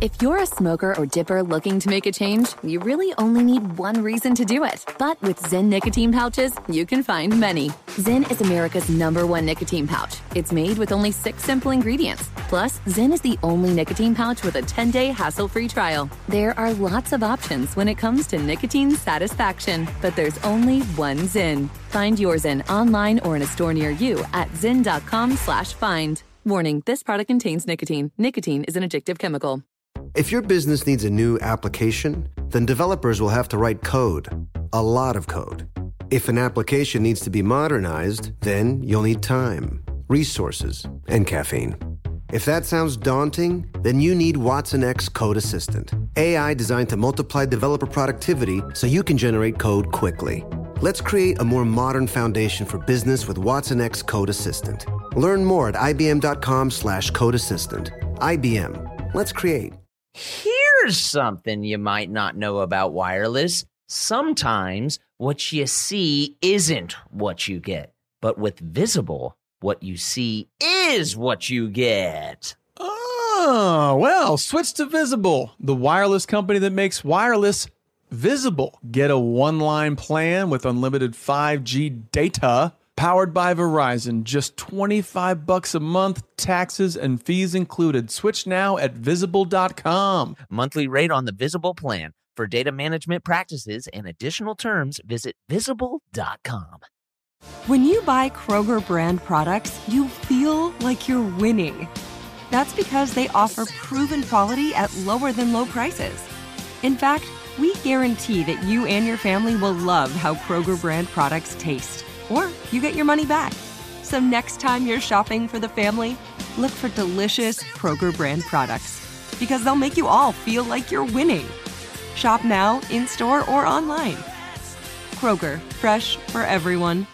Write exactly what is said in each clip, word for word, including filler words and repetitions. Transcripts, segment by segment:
If you're a smoker or dipper looking to make a change, you really only need one reason to do it. But with Zyn nicotine pouches, you can find many. Zyn is America's number one nicotine pouch. It's made with only six simple ingredients. Plus, Zyn is the only nicotine pouch with a ten-day hassle-free trial. There are lots of options when it comes to nicotine satisfaction, but there's only one Zyn. Find your Zyn online or in a store near you at zyn.com slash find. Warning, this product contains nicotine. Nicotine is an addictive chemical. If your business needs a new application, then developers will have to write code. A lot of code. If an application needs to be modernized, then you'll need time, resources, and caffeine. If that sounds daunting, then you need Watson X Code Assistant. A I designed to multiply developer productivity so you can generate code quickly. Let's create a more modern foundation for business with Watson X Code Assistant. Learn more at ibm.com slash code assistant. I B M. Let's create. Here's something you might not know about wireless. Sometimes what you see isn't what you get. But with Visible, what you see is what you get. Oh, well, switch to Visible, the wireless company that makes wireless visible. Get a one-line plan with unlimited five G data powered by Verizon. Just twenty-five bucks a month, taxes and fees included. Switch now at visible dot com. Monthly rate on the Visible plan. For data management practices and additional terms, visit visible dot com. When you buy Kroger brand products, you feel like you're winning. That's because they offer proven quality at lower than low prices. In fact, we guarantee that you and your family will love how Kroger brand products taste. Or you get your money back. So next time you're shopping for the family, look for delicious Kroger brand products. Because they'll make you all feel like you're winning. Shop now, in-store, or online. Kroger, fresh for everyone.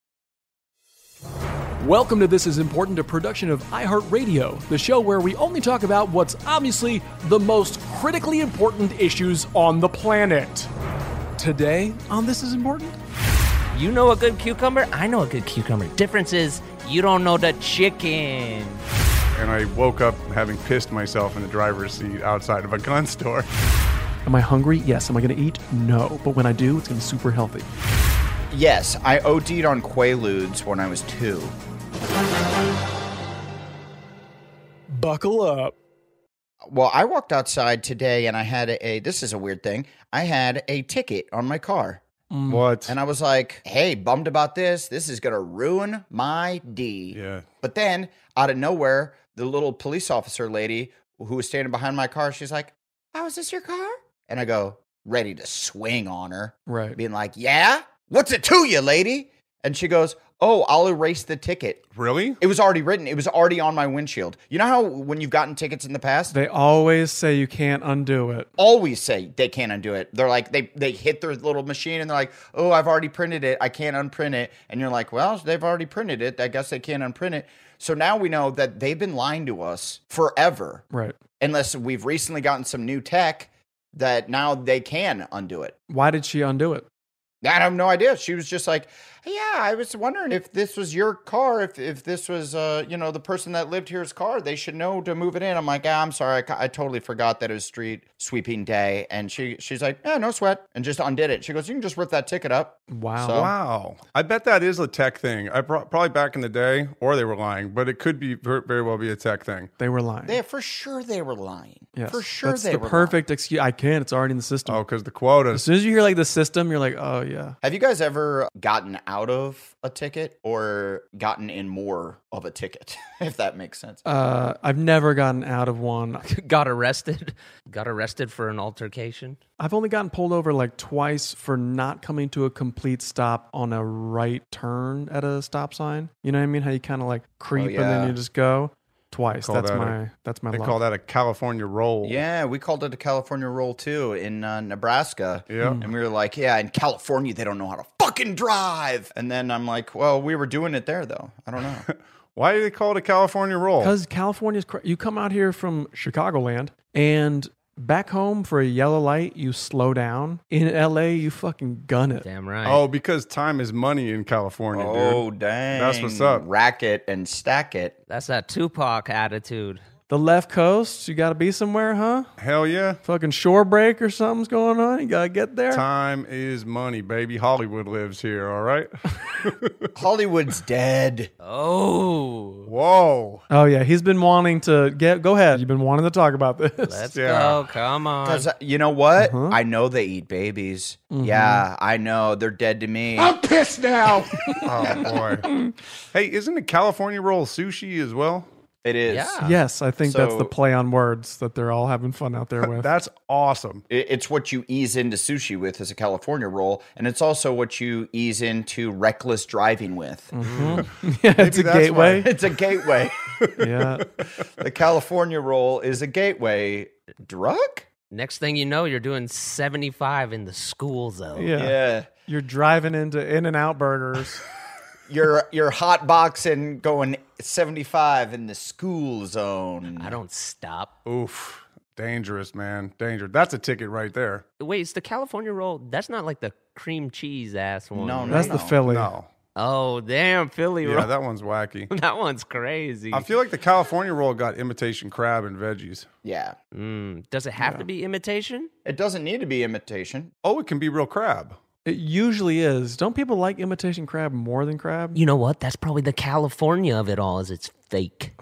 Welcome to This Is Important, a production of iHeartRadio, the show where we only talk about what's obviously the most critically important issues on the planet. Today on This Is Important... You know a good cucumber? I know a good cucumber. Difference is, you don't know the chicken. And I woke up having pissed myself in the driver's seat outside of a gun store. Am I hungry? Yes. Am I going to eat? No. But when I do, it's going to be super healthy. Yes, I O D'd on Quaaludes when I was two. Buckle up. Well, I walked outside today and I had a, a, this is a weird thing, I had a ticket on my car. Mm. What? And I was like, hey, bummed about this. This is going to ruin my D. Yeah. But then, out of nowhere, the little police officer lady who was standing behind my car, she's like, oh, is this your car? And I go, ready to swing on her. Right. Being like, yeah? What's it to you, lady? And she goes, oh, I'll erase the ticket. Really? It was already written. It was already on my windshield. You know how when you've gotten tickets in the past? They always say you can't undo it. Always say they can't undo it. They're like, they, they hit their little machine and they're like, oh, I've already printed it. I can't unprint it. And you're like, well, they've already printed it. I guess they can't unprint it. So now we know that they've been lying to us forever. Right. Unless we've recently gotten some new tech that now they can undo it. Why did she undo it? I have no idea. She was just like, yeah, I was wondering if this was your car, if if this was, uh, you know, the person that lived here's car, they should know to move it in. I'm like, ah, I'm sorry. I, I totally forgot that it was street sweeping day. And she she's like, yeah, no sweat. And just undid it. She goes, you can just rip that ticket up. Wow. So, Wow. I bet that is a tech thing. I pro- Probably back in the day, or they were lying, but it could be ver- very well be a tech thing. They were lying. they, for sure they were lying. Yes. For sure That's they the were perfect excuse. I can't. It's already in the system. Oh, because the As quotas. soon as you hear like the system, you're like, oh, yeah. Have you guys ever gotten out of a ticket or gotten in more of a ticket, if that makes sense? Uh, I've never gotten out of one. Got arrested? Got arrested for an altercation? I've only gotten pulled over like twice for not coming to a complete stop on a right turn at a stop sign. You know what I mean? How you kind of like creep Oh, and yeah. then you just go twice. Call That's that my a- that's my They luck. call that a California roll. Yeah, we called it a California roll too in uh, Nebraska. Yeah. And we were like, yeah, in California, they don't know how to fucking drive. And then I'm like, well, we were doing it there though. I don't know. Why do they call it a California roll? Because California's cra- you come out here from Chicagoland and back home for a yellow light, you slow down. In L A, you fucking gun it. Damn right. Oh, because time is money in California, dude. Oh, dang. That's what's up. Rack it and stack it. That's that Tupac attitude. The left coast, you got to be somewhere, huh? Hell yeah. Fucking shore break or something's going on. You got to get there. Time is money, baby. Hollywood lives here, all right? Hollywood's dead. Oh, Whoa. Oh, yeah. He's been wanting to get. Go ahead. You've been wanting to talk about this. let's Yeah. go. Come on. Because you know what? Uh-huh. I know they eat babies. Yeah, I know. They're dead to me. I'm pissed now. Oh, boy. Hey, isn't a California roll sushi as well? It is. Yeah. Yes, I think that's So- the play on words that they're all having fun out there with. That's awesome. It- It's what you ease into sushi with as a California roll, and it's also what you ease into reckless driving with. Yeah, it's a that's gateway. It's a gateway. Yeah. The California roll is a gateway drug. Next thing you know, you're doing seventy-five in the school zone. Yeah. Yeah. You're driving into In-N-Out Burgers. You're you're hot boxing going seventy-five in the school zone. I don't stop. Oof. Dangerous, man. Dangerous. That's a ticket right there. Wait, it's the California roll. That's not like the cream cheese ass one. No, no. That's the Philly. No. Oh, damn, Philly Yeah, roll. that one's wacky. That one's crazy. I feel like the California roll got imitation crab and veggies. Yeah. Mm, does it have to be imitation? It doesn't need to be imitation. Oh, it can be real crab. It usually is. Don't people like imitation crab more than crab? You know what? That's probably the California of it all. Is it's fake.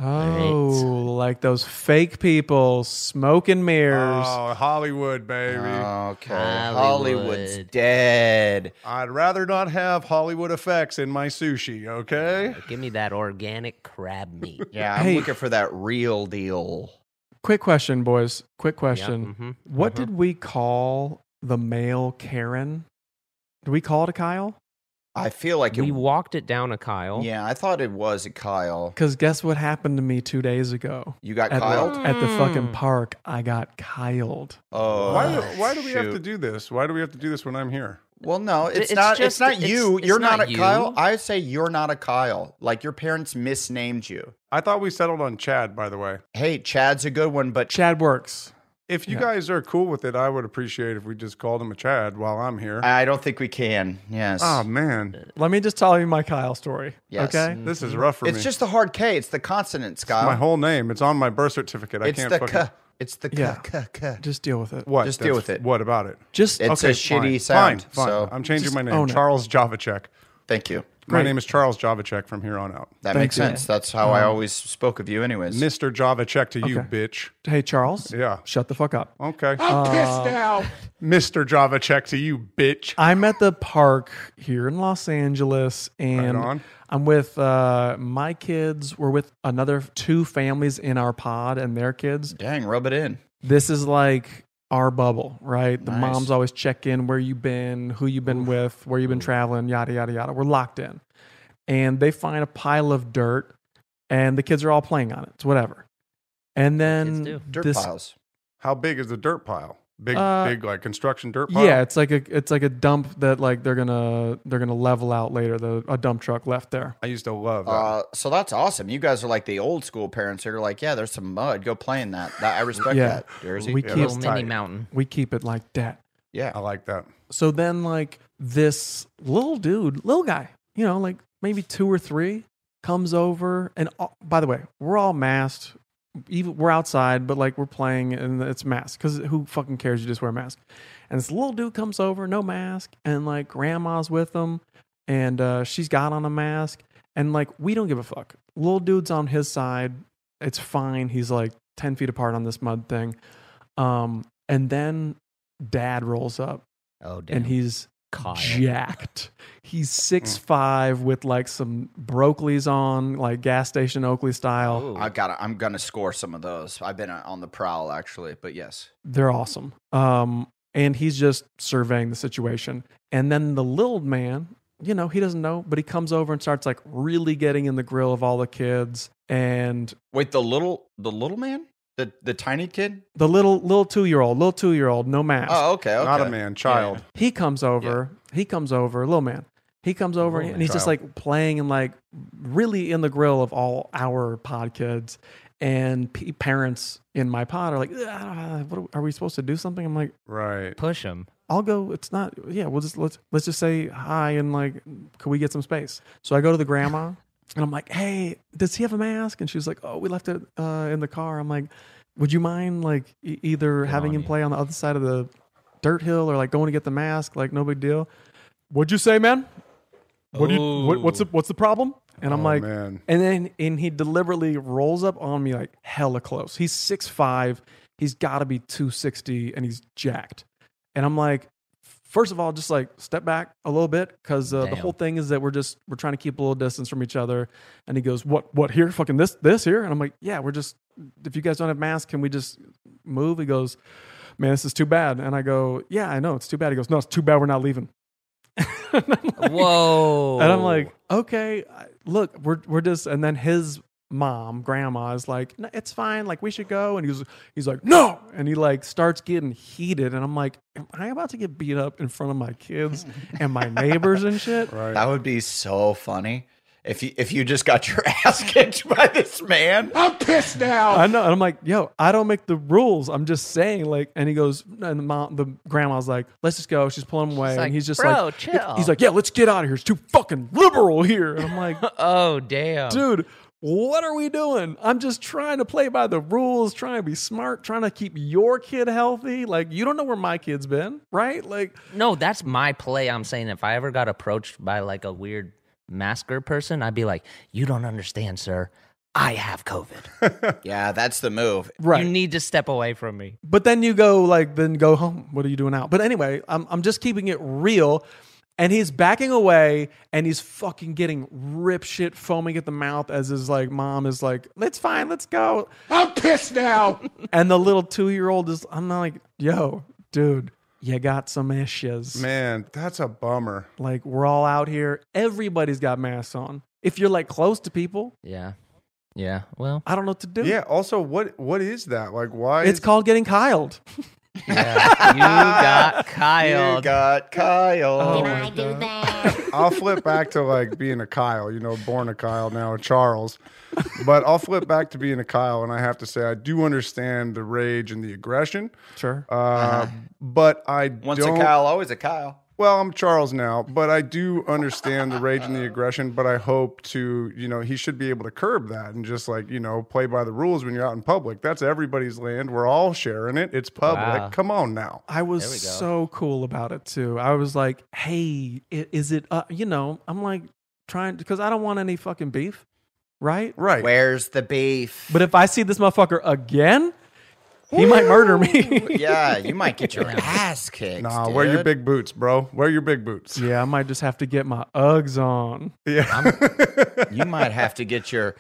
Oh, like those fake people, smoke and mirrors. Oh, Hollywood, baby. Okay. Hollywood. Hollywood's dead. I'd rather not have Hollywood effects in my sushi, okay? Give me that organic crab meat. Yeah, I'm Hey. looking for that real deal. Quick question, boys. Quick question. mhm, What did we call the male Karen? Did we call it a Kyle? I feel like it. We walked it down a Kyle. Yeah, I thought it was a Kyle. Because guess what happened to me two days ago? You got At, Kyled? at the fucking park, I got Kyled. Oh, Why do, why do we have shoot. to do this? Why do we have to do this when I'm here? Well, no, it's, It's not. just- it's not it's- you. it's You're not not, a you. Kyle. I say you're not a Kyle. Like your parents misnamed you. I thought we settled on Chad, by the way. Hey, Chad's a good one, but Chad works. If you Yeah. guys are cool with it, I would appreciate if we just called him a Chad while I'm here. I don't think we can. Yes. Oh, man. Let me just tell you my Kyle story. Yes. Okay. This is rough for it's me. just the hard K. It's the consonants, Kyle. my whole name. It's on my birth certificate. I it's can't the fucking... K. It's the K. Yeah. K, K. Just deal with it. What? Just deal That's- with it. What about it? Just It's Okay, a shitty fine. sound. Fine, fine. So I'm changing just my own name. it. Charles Javacek. thank you. My Great. name is Charles Javacek from here on out. That Thank makes you. sense. That's how I always spoke of you, anyways. Mister Javacek to you, Okay. bitch. hey Charles. Yeah. Shut the fuck up. Okay. I'm pissed now. Mister Javacek to you, bitch. I'm at the park here in Los Angeles, and Right on. I'm with uh, my kids. We're with another two families in our pod and their kids. Dang, rub it in. This is like our bubble, right? The Nice. moms always check in where you been, who you been with, where you been traveling, yada yada yada. We're locked in, and they find a pile of dirt, and the kids are all playing on it. It's whatever. And Kids then do. Dirt this, piles. How big is the dirt pile? Big, Uh, big, like construction dirt pile? yeah, it's like a it's like a dump that like they're gonna they're gonna level out later. The a dump truck left there. I used to love that. Uh, so that's awesome. You guys are like the old school parents that are like, yeah, there's some mud. Go play in that. that I respect Yeah. that, Jersey. We Yeah, keep that's Little mini tight. mountain. we keep it like that. yeah. I like that. So then like this little dude, little guy, you know, like maybe two or three, comes over and uh, by the way, we're all masked. Even we're outside, but like we're playing and it's masked because who fucking cares? You just wear a mask. And this little dude comes over, no mask, and like grandma's with him, and uh, she's got on a mask, and like we don't give a fuck. Little dude's on his side. It's fine. He's like ten feet apart on this mud thing. Um, and then dad rolls up Oh, damn. and he's Kyle. jacked. He's six five with like some Broccoli's on, like gas station Oakley style. Ooh. I got. I'm gonna score some of those. I've been on the prowl actually, but yes. They're awesome. Um, and he's just surveying the situation. And then the little man, you know, he doesn't know, but he comes over and starts like really getting in the grill of all the kids. And Wait, the little, the little man, the the tiny kid. the little little two year old, little two year old, no mask. Oh, okay, okay. Not a man, child. He comes over. He comes over, little man. He comes over and he's just child. like playing and like really in the grill of all our pod kids. And p- parents in my pod are like, ah, what are, are we supposed to do something? I'm like, Right. Push him. I'll go. It's not. Yeah, we'll just let's let's just say hi and like, could we get some space? So I go to the grandma And I'm like, hey, does he have a mask? And she was like, oh, we left it uh, in the car. I'm like, would you mind like e- either Good having on him you. play on the other side of the dirt hill or like going to get the mask? Like, no big deal. What'd you say, man? What do you, what, what's the, what's the problem? And I'm Oh, like, man. and then and he deliberately rolls up on me like hella close. He's six five. He's got to be two sixty, and he's jacked. And I'm like, first of all, just like step back a little bit because uh, the Damn. whole thing is that we're just we're trying to keep a little distance from each other. And he goes, what what here? Fucking this this here? And I'm like, yeah, we're just if you guys don't have masks, can we just move? He goes, man, this is too bad. And I go, yeah, I know it's too bad. He goes, no, it's too bad we're not leaving. And I'm like- Whoa. And I'm like, okay, I- look, we're we're just, and then his mom, grandma, is like, no, it's fine, like we should go. And he's he's like, no, and he like starts getting heated, and I'm like, am I about to get beat up in front of my kids and my neighbors and shit? Right. That would be so funny if you if you just got your ass kicked by this man. I'm pissed now. I know, and I'm like, yo, I don't make the rules. I'm just saying, like, and he goes, and the mom, the grandma's like, let's just go. She's pulling him away, like, and he's just "Bro, like, chill." he's like, yeah, let's get out of here. It's too fucking liberal here, and I'm like, Oh, damn. dude, what are we doing? I'm just trying to play by the rules, trying to be smart, trying to keep your kid healthy. Like, you don't know where my kid's been, right? Like, No, that's my play. I'm saying if I ever got approached by like a weird masker person, I'd be like, you don't understand, sir. I have COVID. Yeah, that's the move. right. You need to step away from me. But then you go, like, then go home. What are you doing out? But anyway, I'm, I'm just keeping it real. And he's backing away, and he's fucking getting rip shit, foaming at the mouth as his like mom is like, "It's fine, let's go." I'm pissed now. And the little two year old is, I'm like, "Yo, dude, you got some issues." Man, that's a bummer. Like, we're all out here. Everybody's got masks on. If you're like close to people, Yeah. Yeah. Well, I don't know what to do. Yeah. Also, what what is that? Like, why? It's is, called getting Kyled. yeah. You got Kyle. You got Kyle. Oh, Can I do that? I'll flip back to like being a Kyle. You know, born a Kyle, now a Charles. But I'll flip back to being a Kyle, and I have to say I do understand the rage and the aggression. Sure. Uh, But I Once don't. a Kyle, always a Kyle. Well, I'm Charles now, but I do understand the rage and the aggression. But I hope to, you know, he should be able to curb that and just like, you know, play by the rules when you're out in public. That's everybody's land. We're all sharing it. It's public. Wow. Come on now. I was There we go. so cool about it too. I was like, "Hey, i- is it? Uh, you know, I'm like trying because I don't want any fucking beef, right? Right. Where's the beef? But if I see this motherfucker again, he might murder me. Yeah, you might get your ass kicked. Nah, dude. wear your big boots, bro. Wear your big boots. Yeah, I might just have to get my Uggs on. Yeah. You might have to get your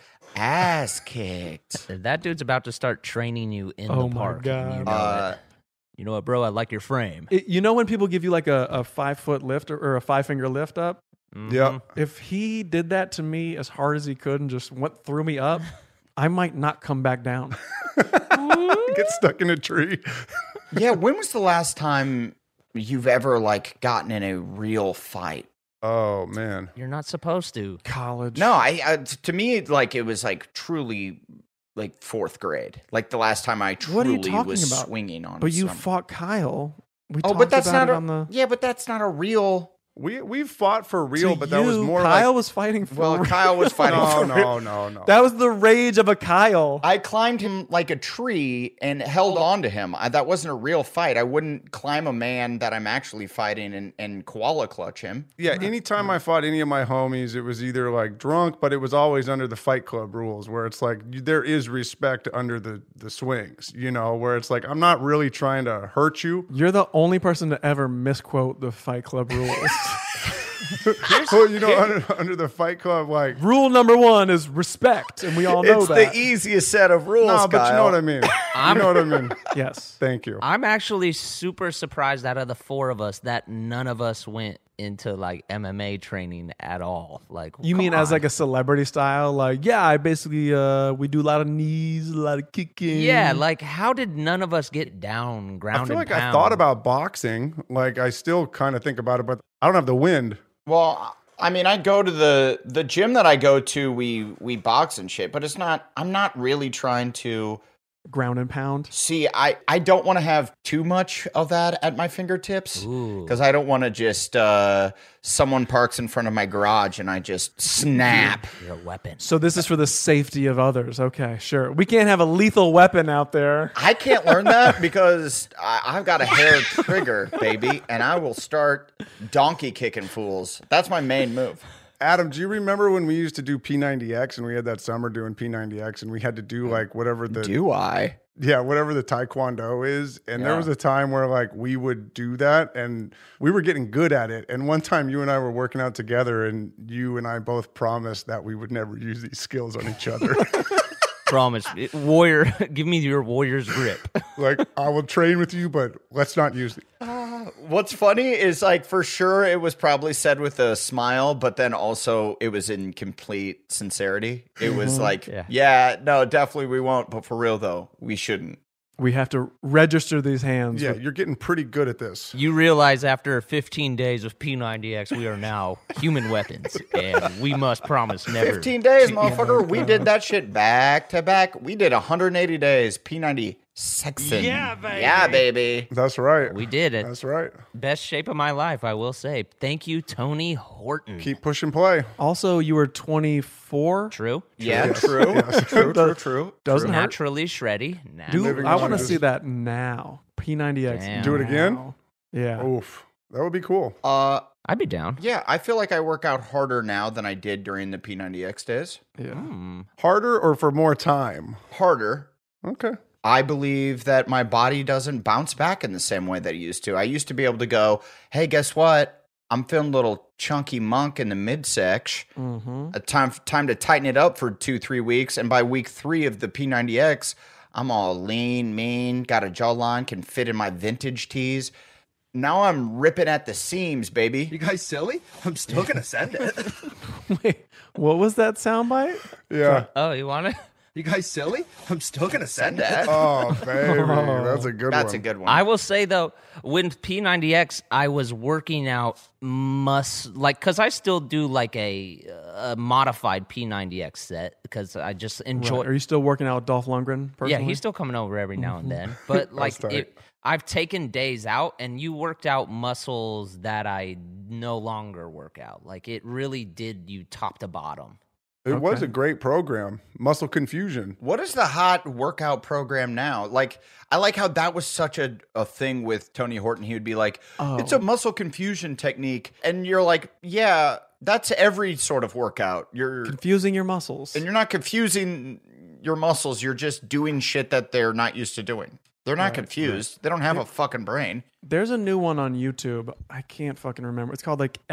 ass kicked. That dude's about to start training you in Oh the my park. God. You know, Uh, it. You know what, bro? I like your frame. It- you know when people give you like a, a five foot lift or, or a five finger lift up? Yep. If he did that to me as hard as he could and just went through me up, I might not come back down. Get stuck in a tree. yeah, when was the last time you've ever like gotten in a real fight? Oh man. You're not supposed to. College. No, I, I to me like it was like truly like fourth grade. Like the last time I What are you truly talking was about? swinging on. But you some- fought Kyle. We Oh, talked but that's about not it a, on the. yeah, but that's not a real. We we fought for real, To but that was you, more Kyle like was fighting for Well, real. Kyle was fighting no, for no, real. no, no. That was the rage of a Kyle. I climbed him like a tree and held on to him. I, that wasn't a real fight. I wouldn't climb a man that I'm actually fighting and, and koala clutch him. Yeah, anytime I fought any of my homies, it was either like drunk, but it was always under the Fight Club rules, where it's like you- there is respect under the the swings, you know, where it's like I'm not really trying to hurt you. You're the only person to ever misquote the Fight Club rules. Well, you know, under, under the Fight Club, like Rule number one is respect, and we all know It's that. the easiest set of rules, no, but you know Kyle. what I mean. You know what I mean. yes. Thank you. I'm actually super surprised out of the four of us that none of us went into like M M A training at all. Like, You mean come as on. like a celebrity style? Like, yeah, I basically uh we do a lot of knees, a lot of kicking. Yeah, like how did none of us get down, I ground feel and like I pound? thought about boxing. Like I still kind of think about it, but I don't have the wind. Well, I mean, I go to the the gym that I go to. We we box and shit, but it's not. I'm not really trying to ground and pound? See, I, I don't want to have too much of that at my fingertips because I don't want to just uh, someone parks in front of my garage and I just snap. You're a weapon. So this is for the safety of others. Okay, sure. We can't have a lethal weapon out there. I can't learn that because I, I've got a hair trigger, baby, and I will start donkey kicking fools. That's my main move. Adam, do you remember when we used to do P ninety X and we had that summer doing P ninety X and we had to do like whatever the Do I? yeah, whatever the Taekwondo is. And Yeah. there was a time where like we would do that and we were getting good at it. And one time you and I were working out together and you and I both promised that we would never use these skills on each other. Promise. Warrior, give me your warrior's grip. Like, I will train with you, but let's not use it. What's funny is like for sure it was probably said with a smile, but then also it was in complete sincerity. It was like, Yeah. yeah, no, definitely we won't. But for real though, we shouldn't. We have to register these hands. Yeah, with- you're getting pretty good at this. You realize after fifteen days of P ninety X, we are now human weapons, and we must promise never. fifteen days, motherfucker. We did that shit back to back. We did one hundred eighty days. P ninety Sexton. Yeah, baby. Yeah, baby. That's right. We did it. That's right. Best shape of my life, I will say. Thank you, Tony Horton. Keep push and play. Also, you were twenty-four. True. Yeah, true. True, true, true. Doesn't hurt. Naturally shreddy. Dude, Naturally. I want to on see just- that now. P ninety X. Damn. Do it again? now. Yeah. Oof. That would be cool. Uh, I'd be down. yeah, I feel like I work out harder now than I did during the P ninety X days. Yeah. Hmm. Harder or for more time? Harder. Okay. I believe that my body doesn't bounce back in the same way that it used to. I used to be able to go, hey, guess what? I'm feeling a little chunky monk in the midsection. Mm-hmm. A time time to tighten it up for two, three weeks. And by week three of the P ninety X, I'm all lean, mean, got a jawline, can fit in my vintage tees. Now I'm ripping at the seams, baby. You guys silly? I'm still gonna send it. Wait, what was that soundbite? Yeah. Oh, you want it? You guys silly? I'm still gonna send That- it. Oh, baby. That's a good That's one. a good one. I will say though, when P ninety X, I was working out must like because I still do like a, a modified P ninety X set because I just enjoy. Right. Are you still working out with Dolph Lundgren personally? Yeah, he's still coming over every now and then. But like, tight. it, I've taken days out, and you worked out muscles that I no longer work out. Like, it really did you top to bottom. It was a great program. Muscle Confusion. What is the hot workout program now? Like, I like how that was such a, a thing with Tony Horton. He would be like, it's a muscle confusion technique. And you're like, yeah, that's every sort of workout. You're confusing your muscles. And you're not confusing your muscles. You're just doing shit that they're not used to doing. They're not confused. They don't have a fucking brain. There's a new one on YouTube. I can't fucking remember. It's called like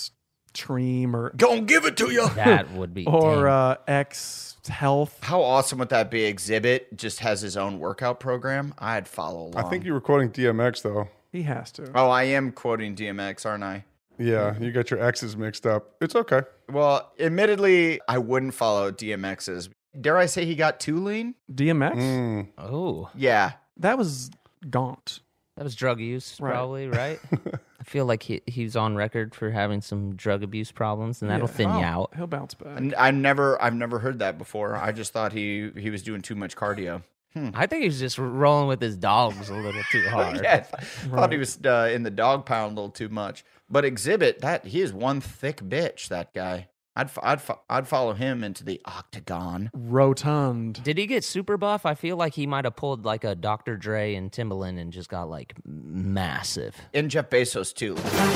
Xtreme or Gonna give it to you. That would be or dang. uh, X Health. How awesome would that be? Exhibit just has his own workout program. I'd follow along. I think you were quoting D M X, though. He has to. Oh, I am quoting D M X, aren't I? Yeah, you got your X's mixed up. It's okay. Well, admittedly, I wouldn't follow D M X's. Dare I say he got too lean? D M X? Mm. Oh, Yeah. That was gaunt. that was drug use, Right. probably, right? I feel like he he's on record for having some drug abuse problems, and that'll Yeah. thin you Oh. out. He'll bounce back. And I never, I've never heard that before. I just thought he he was doing too much cardio. I think he's just rolling with his dogs a little too hard. Yeah, I th- thought he was uh, in the dog pound a little too much. But Exhibit, that he is one thick bitch. That guy. I'd f- I'd f- I'd follow him into the octagon. Rotund. Did he get super buff? I feel like he might have pulled like a Doctor Dre and Timbaland and just got like massive. And Jeff Bezos too.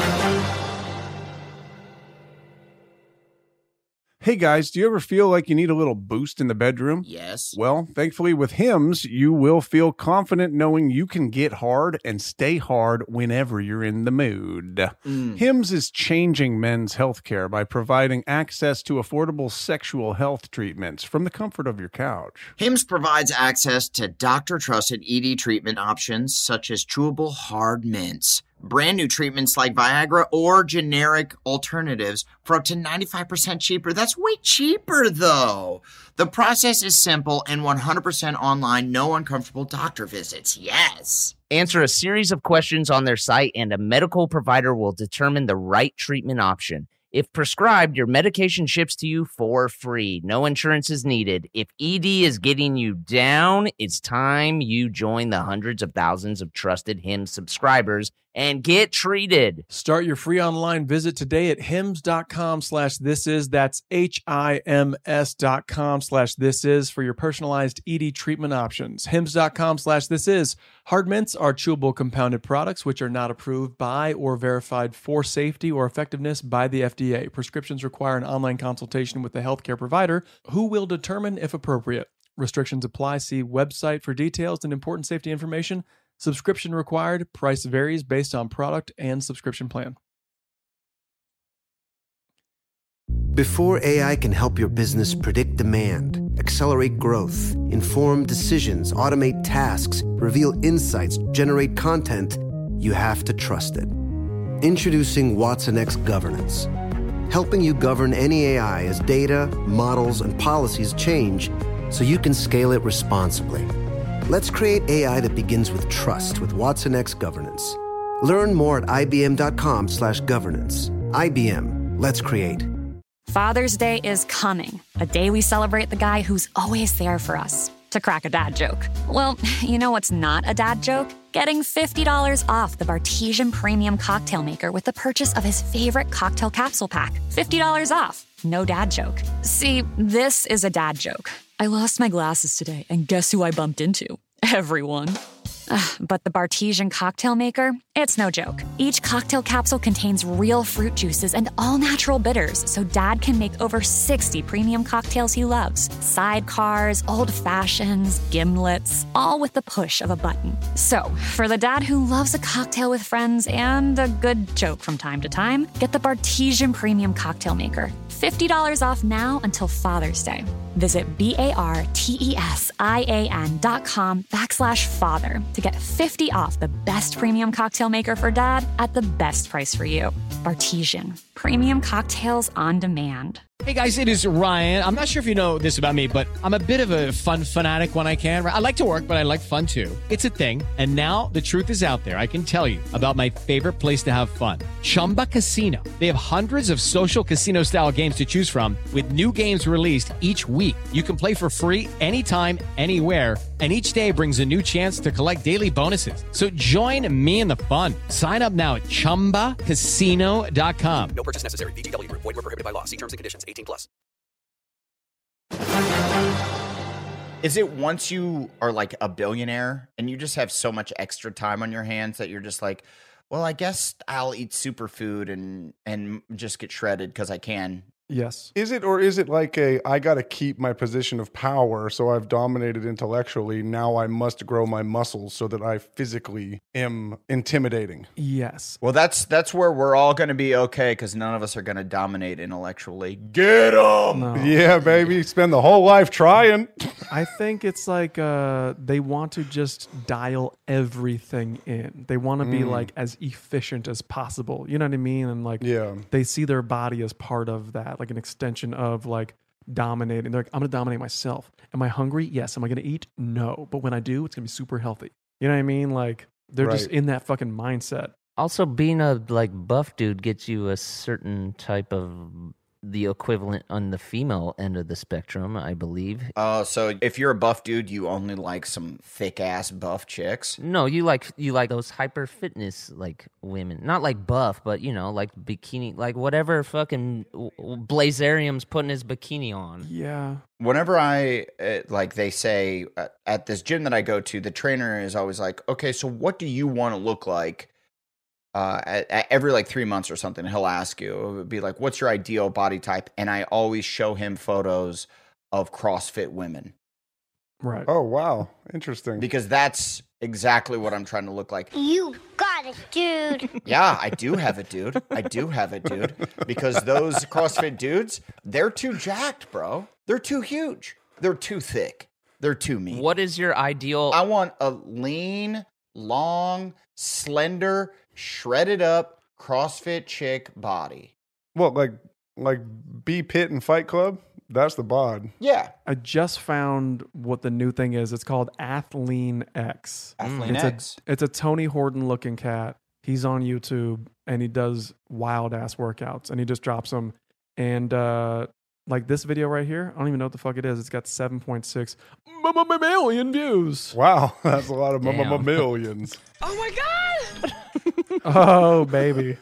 Hey guys, do you ever feel like you need a little boost in the bedroom? Yes. Well, thankfully with Hims, you will feel confident knowing you can get hard and stay hard whenever you're in the mood. Mm. Hims is changing men's healthcare by providing access to affordable sexual health treatments from the comfort of your couch. Hims provides access to doctor-trusted E D treatment options such as chewable hard mints, brand new treatments like Viagra, or generic alternatives for up to ninety-five percent cheaper. That's way cheaper, though. The process is simple and one hundred percent online, no uncomfortable doctor visits. Yes. Answer a series of questions on their site, and a medical provider will determine the right treatment option. If prescribed, your medication ships to you for free. No insurance is needed. If E D is getting you down, it's time you join the hundreds of thousands of trusted Hims subscribers and get treated. Start your free online visit today at hims.com slash this is. That's H-I-M-S dot com slash this is for your personalized E D treatment options. Hims.com slash this is. Hard mints are chewable compounded products which are not approved by or verified for safety or effectiveness by the F D A. Prescriptions require an online consultation with the healthcare provider who will determine if appropriate. Restrictions apply. See website for details and important safety information. Subscription required. Price varies based on product and subscription plan. Before A I can help your business predict demand, accelerate growth, inform decisions, automate tasks, reveal insights, generate content, you have to trust it. Introducing Watson X Governance, helping you govern any A I as data, models, and policies change so you can scale it responsibly. Let's create A I that begins with trust with Watson X Governance. Learn more at ibm.com slash governance. I B M. Let's create. Father's Day is coming, a day we celebrate the guy who's always there for us. To crack a dad joke. Well, you know what's not a dad joke? Getting fifty dollars off the Bartesian Premium Cocktail Maker with the purchase of his favorite cocktail capsule pack. fifty dollars off. No dad joke. See, this is a dad joke. I lost my glasses today, and guess who I bumped into? Everyone. Ugh, but the Bartesian Cocktail Maker, it's no joke. Each cocktail capsule contains real fruit juices and all-natural bitters, so Dad can make over sixty premium cocktails he loves. Sidecars, old fashions, gimlets, all with the push of a button. So, for the dad who loves a cocktail with friends and a good joke from time to time, get the Bartesian Premium Cocktail Maker. fifty dollars off now until Father's Day. Visit B-A-R-T-E-S-I-A-N dot com backslash father to get fifty off the best premium cocktail maker for dad at the best price for you. Bartesian. Premium cocktails on demand. Hey guys, it is Ryan. I'm not sure if you know this about me, but I'm a bit of a fun fanatic when I can. I like to work, but I like fun too. It's a thing. And now the truth is out there. I can tell you about my favorite place to have fun. Chumba Casino. They have hundreds of social casino style games to choose from with new games released each week. You can play for free anytime, anywhere. And each day brings a new chance to collect daily bonuses. So join me in the fun. Sign up now at chumba casino dot com. No purchase necessary. V G W. Void where prohibited by law. See terms and conditions. eighteen plus. Is it once you are like a billionaire and you just have so much extra time on your hands that you're just like, well, I guess I'll eat superfood and and just get shredded because I can? Yes. Is it, or is it like a, I got to keep my position of power, so I've dominated intellectually, now I must grow my muscles so that I physically am intimidating? Yes. Well, that's that's where we're all going to be okay, because none of us are going to dominate intellectually. Get them! No. Yeah, baby. Spend the whole life trying. I think it's like uh, they want to just dial everything in. They want to be Mm. like as efficient as possible. You know what I mean? And like, Yeah. they see their body as part of that, like an extension of like dominating. They're like, I'm going to dominate myself. Am I hungry? Yes. Am I going to eat? No. But when I do, it's going to be super healthy. You know what I mean? Like they're just Right. in that fucking mindset. Also, being a like buff dude gets you a certain type of the equivalent on the female end of the spectrum, I believe. Oh, so if you're a buff dude, you only like some thick ass buff chicks? No, you like you like those hyper fitness like women, not like buff, but you know, like bikini, like whatever fucking Blazarium's putting his bikini on. Yeah. Whenever I, uh, like they say uh, at this gym that I go to, the trainer is always like, okay, so what do you want to look like? Uh, at, at every like three months or something, he'll ask you, it would be like, what's your ideal body type? And I always show him photos of CrossFit women. Right. Oh, wow. Interesting. Because that's exactly what I'm trying to look like. You got it, dude. Yeah, I do have it, dude. I do have it, dude. Because those CrossFit dudes, they're too jacked, bro. They're too huge. They're too thick. They're too mean. What is your ideal? I want a lean, long, slender, shredded up CrossFit chick body. What, like like B Pitt and Fight Club? That's the bod. Yeah. I just found what the new thing is. It's called Athlean X. Athlean it's X. A, it's a Tony Horton looking cat. He's on YouTube and he does wild ass workouts and he just drops them. And uh, like this video right here, I don't even know what the fuck it is. It's got seven point six million views. Wow, that's a lot of Damn. millions. Oh my God! Oh, baby.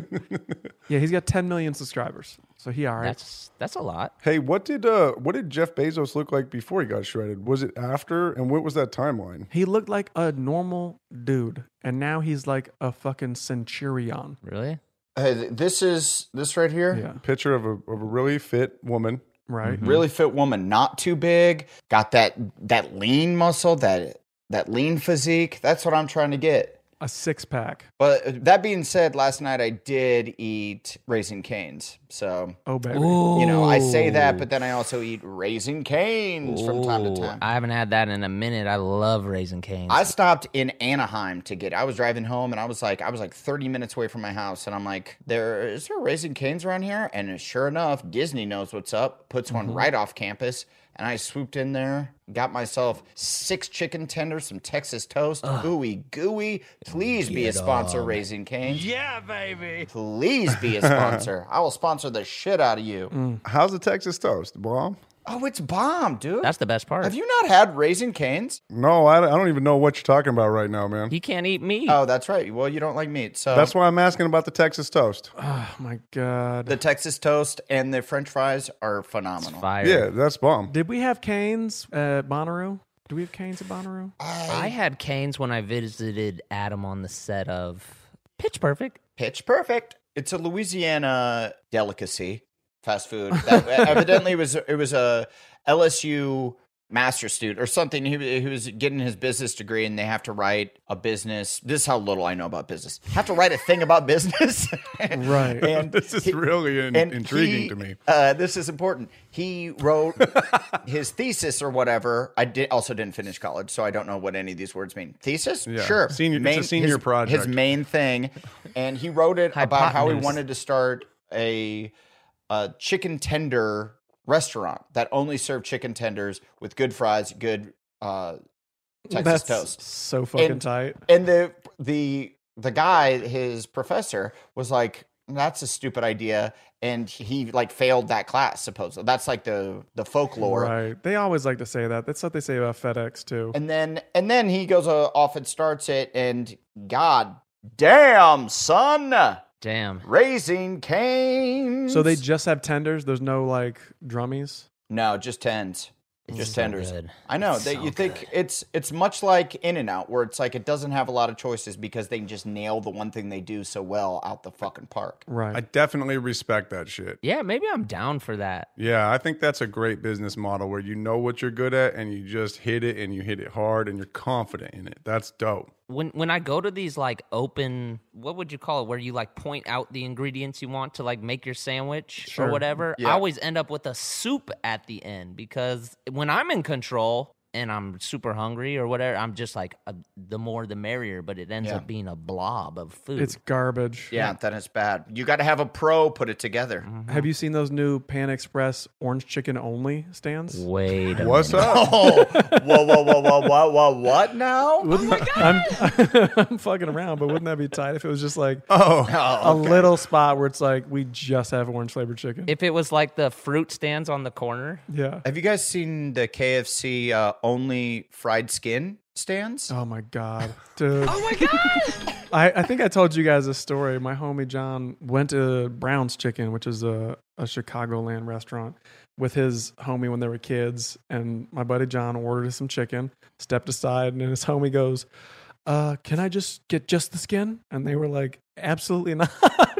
Yeah, he's got ten million subscribers. So he all right. That's that's a lot. Hey, what did uh what did Jeff Bezos look like before he got shredded? Was it after? And what was that timeline? He looked like a normal dude, and now he's like a fucking centurion. Really? Hey, this is this right here. Yeah. Picture of a of a really fit woman. Right. Mm-hmm. Really fit woman, not too big, got that that lean muscle, that that lean physique. That's what I'm trying to get. A six pack. But that being said, last night I did eat Raising Cane's. So, oh baby, you know, I say that, but then I also eat Raising Cane's from time to time. I haven't had that in a minute. I love Raising Cane's. I stopped in Anaheim to get. I was driving home, and I was like, I was like thirty minutes away from my house, and I'm like, there is there Raising Cane's around here? And sure enough, Disney knows what's up. Puts one Mhm. right off campus. And I swooped in there, got myself six chicken tenders, some Texas toast, ooey gooey. Please be a Get sponsor, on. Raising Cane's. Yeah, baby. Please be a sponsor. I will sponsor the shit out of you. Mm. How's the Texas toast, bomb? Oh, it's bomb, dude. That's the best part. Have you not had Raising Cane's? No, I, I don't even know what you're talking about right now, man. You can't eat meat. Oh, that's right. Well, you don't like meat, so That's why I'm asking about the Texas toast. Oh my god. the Texas toast and the French fries are phenomenal. Fire. Yeah, that's bomb. Did we have Canes at Bonnaroo? Do we have Canes at Bonnaroo? I had Cane's when I visited Adam on the set of Pitch Perfect. Pitch Perfect. It's a Louisiana delicacy, fast food. That evidently was it was a L S U master's student or something. He, he was getting his business degree, and they have to write a business. This is how little I know about business. Have to write a thing about business. Right. And This is he- really in, and intriguing he- to me. Uh, this is important. He wrote his thesis or whatever. I did also didn't finish college, so I don't know what any of these words mean. Thesis, Yeah. sure. Senior- it's a senior his, project. His main thing, and he wrote it about how he Hypotenuse. wanted to start a, a chicken tender restaurant that only served chicken tenders with good fries, good uh, Texas That's toast. so fucking And- tight. And the the the guy, his professor, was like, "That's a stupid idea," and he like failed that class. Supposedly, that's like the the folklore. Right. They always like to say that. That's what they say about FedEx too. And then and then he goes uh, off and starts it, and God damn, son, Damn. Raising Cane's. So they just have tenders. There's no like drummies. no, just tens. Just so tenders. good. I know It's that so you think it's it's much like In-N-Out, where it's like it doesn't have a lot of choices because they just nail the one thing they do so well out the fucking park. Right. I definitely respect that shit. Yeah, maybe I'm down for that. Yeah, I think that's a great business model where you know what you're good at and you just hit it and you hit it hard and you're confident in it. That's dope. When when I go to these like open, what would you call it, where you like point out the ingredients you want to like make your sandwich Sure. or whatever, Yeah. I always end up with a soup at the end because when I'm in control and I'm super hungry or whatever, I'm just like uh the more the merrier, but it ends Yeah. up being a blob of food. It's garbage. Yeah, then it's bad. You got to have a pro put it together. Have you seen those new Pan Express orange chicken only stands? Wait a What's minute. up? Oh, whoa, whoa, whoa, whoa, whoa, whoa, what now? Wouldn't I'm, I'm fucking around, but wouldn't that be tight if it was just like Oh, a little spot where it's like we just have orange flavored chicken? If it was like the fruit stands on the corner, yeah. Have you guys seen the K F C uh, only fried skin stands? Oh my god, dude! Oh my god! I, I think I told you guys a story. My homie John went to Brown's Chicken, which is a, a Chicagoland restaurant, with his homie when they were kids. And my buddy John ordered some chicken, stepped aside, and then his homie goes, uh, "Can I just get just the skin?" And they were like, "Absolutely not.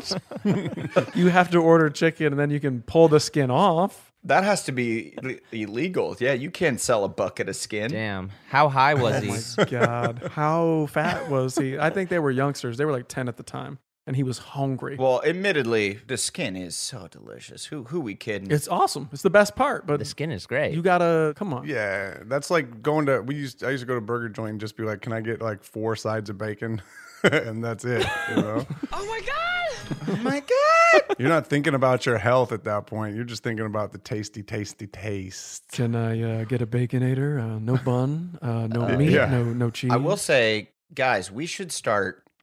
You have to order chicken, and then you can pull the skin off." That has to be i- illegal. Yeah, you can't sell a bucket of skin. damn. How high was Oh he? my god, how fat was he? I think they were youngsters. They were like ten at the time, and he was hungry. Well, admittedly, the skin is so delicious. Who who we kidding? It's awesome. It's the best part, but The skin is great. you gotta come on. yeah. That's like going to, we used, I used to go to Burger Joint and just be like, can I get like four sides of bacon? And that's it, you know? Oh my God! oh my god! You're not thinking about your health at that point. You're just thinking about the tasty, tasty taste. Can I uh, get a baconator? Uh, no bun, uh, no meat, yeah. no no cheese. I will say, guys, we should start.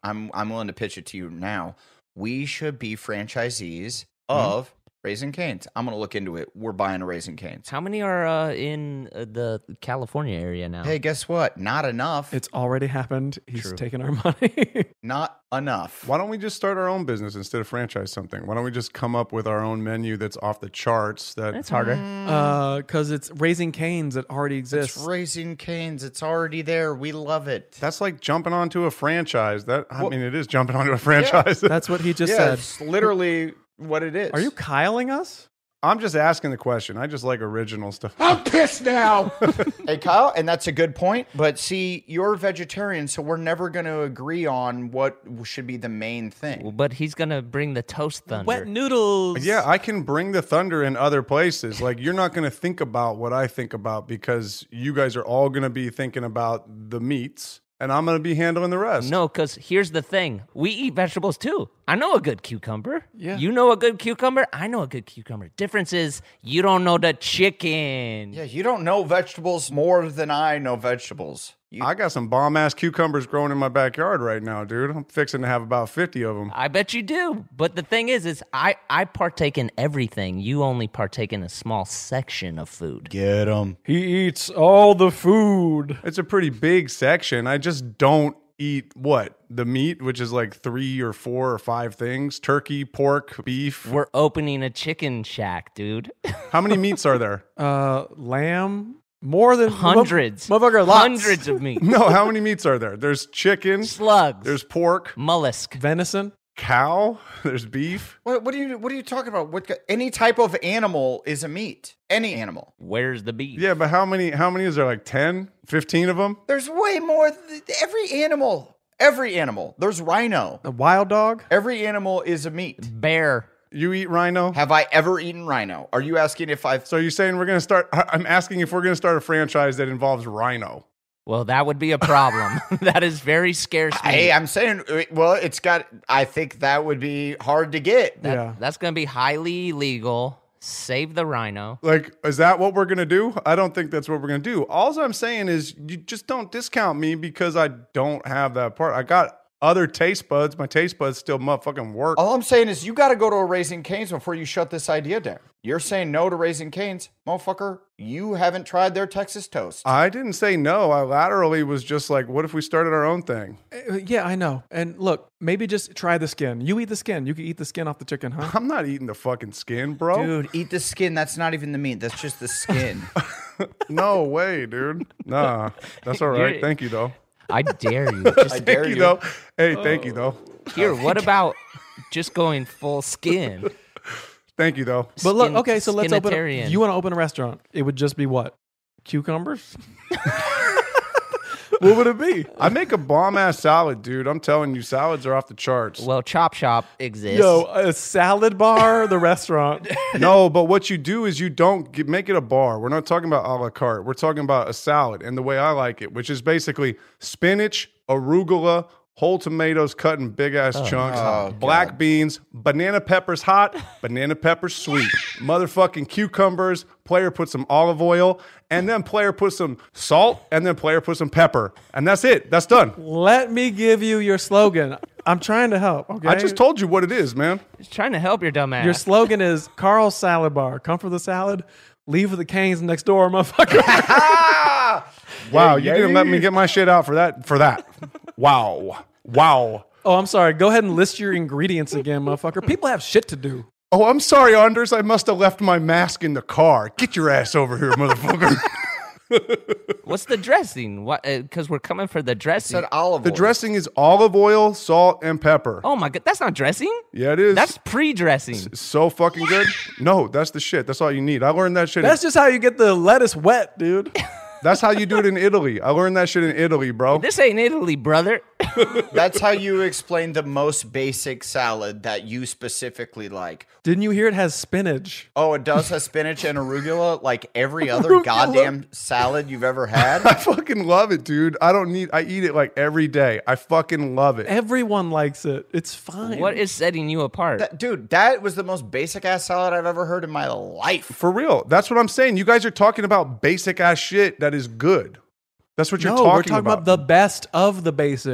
I'm I'm willing to pitch it to you now. We should be franchisees of Raising Cane's. I'm gonna look into it. We're buying a Raising Cane's. How many are uh, in uh, the California area now? Hey, guess what? Not enough. It's already happened. He's True. taking our money. Not enough. Why don't we just start our own business instead of franchise something? Why don't we just come up with our own menu that's off the charts? That It's harder. Because uh, it's Raising Cane's that already exists. It's Raising Cane's. It's already there. We love it. That's like jumping onto a franchise. That I well, mean, it is jumping onto a franchise. Yeah, that's what he just yeah, said. It's literally what it is. Are you Kyling us? I'm just asking the question. I just like original stuff. I'm pissed now. Hey, Kyle, and that's a good point. But see, you're a vegetarian, so we're never going to agree on what should be the main thing. Well, but he's going to bring the toast thunder. Wet noodles. Yeah, I can bring the thunder in other places. Like, you're not going to think about what I think about because you guys are all going to be thinking about the meats. And I'm going to be handling the rest. No, because here's the thing. We eat vegetables too. I know a good cucumber. Yeah. You know a good cucumber. I know a good cucumber. Difference is you don't know the chicken. Yeah, you don't know vegetables more than I know vegetables. You- I got some bomb-ass cucumbers growing in my backyard right now, dude. I'm fixing to have about fifty of them. I bet you do. But the thing is, is I, I partake in everything. You only partake in a small section of food. Get them. He eats all the food. It's a pretty big section. I just don't eat what? The meat, which is like three or four or five things. Turkey, pork, beef. We're opening a chicken shack, dude. How many meats are there? Uh, lamb. More than hundreds. Motherfucker, lots. Hundreds of meat. No, how many meats are there? There's chicken. Slugs. There's pork. Mollusk. Venison. Cow. There's beef. What, what are you What are you talking about? What any type of animal is a meat? Any animal. Where's the beef? Yeah, but how many? How many is there? Like ten, fifteen of them? There's way more. Th- every animal. Every animal. There's rhino. A wild dog. Every animal is a meat. Bear. You eat rhino? Have I ever eaten rhino? Are you asking if I've... So you're saying we're going to start... I'm asking if we're going to start a franchise that involves rhino. Well, that would be a problem. That is very scarce meat. Hey, I'm saying, well, it's got... I think that would be hard to get. That, yeah. That's going to be highly illegal. Save the rhino. Like, is that what we're going to do? I don't think that's what we're going to do. All I'm saying is you just don't discount me because I don't have that part. I got... other taste buds, my taste buds still motherfucking work. All I'm saying is you got to go to a Raising Cane's before you shut this idea down. You're saying no to Raising Cane's, motherfucker. You haven't tried their Texas toast. I didn't say no. I laterally was just like, what if we started our own thing? Uh, yeah, I know. And look, maybe just try the skin. You eat the skin. You can eat the skin off the chicken, huh? I'm not eating the fucking skin, bro. Dude, eat the skin. That's not even the meat. That's just the skin. No way, dude. Nah, that's all right. You're- Thank you, though. I dare you. Just I dare Thank you, you. though. Hey, thank you, though. here, what about just going full skin? Thank you, though. But look, Skin- okay, so let's open. A, skinitarian. you want to open a restaurant? It would just be what? Cucumbers? What would it be? I make a bomb ass salad, dude. I'm telling you, salads are off the charts. Well, Chop Shop exists. Yo, a salad bar, the restaurant. No, but what you do is you don't get, make it a bar. We're not talking about a la carte. We're talking about a salad and the way I like it, which is basically spinach, arugula, whole tomatoes cut in big ass chunks, Oh, black God. beans, banana peppers hot, banana peppers sweet, motherfucking cucumbers. Player put some olive oil, and then player put some salt, and then player put some pepper, and that's it. That's done. Let me give you your slogan. I'm trying to help. Okay, I just told you what it is, man. Just trying to help your dumb ass. your slogan is Carl's Salad Bar. Come for the salad, leave for the Canes next door, motherfucker. Wow, you didn't let me get my shit out for that. For that. Wow. Wow. Oh, I'm sorry. Go ahead and list your ingredients again, motherfucker. People have shit to do. Oh, I'm sorry, Anders. I must have left my mask in the car. Get your ass over here, motherfucker. What's the dressing? What? Because we're coming for the dressing. Said olive The oil. dressing is olive oil, salt, and pepper. Oh my god, that's not dressing. Yeah, it is. That's pre-dressing. so fucking good. No, that's the shit. That's all you need. I learned that shit. That's in, just how you get the lettuce wet, dude. that's how you do it in Italy. I learned that shit in Italy, bro. This ain't Italy, brother. That's how you explain the most basic salad that you specifically like. Didn't you hear it has spinach? Oh, it does have spinach and arugula like every other Arugula? goddamn salad you've ever had. I fucking love it, dude. I don't need, I eat it like every day. I fucking love it. Everyone likes it. It's fine. What is setting you apart? That- dude, that was the most basic ass salad I've ever heard in my life. For real. That's what I'm saying. You guys are talking about basic ass shit that is good. That's what you're no, talking, we're talking about. about the best of the basic.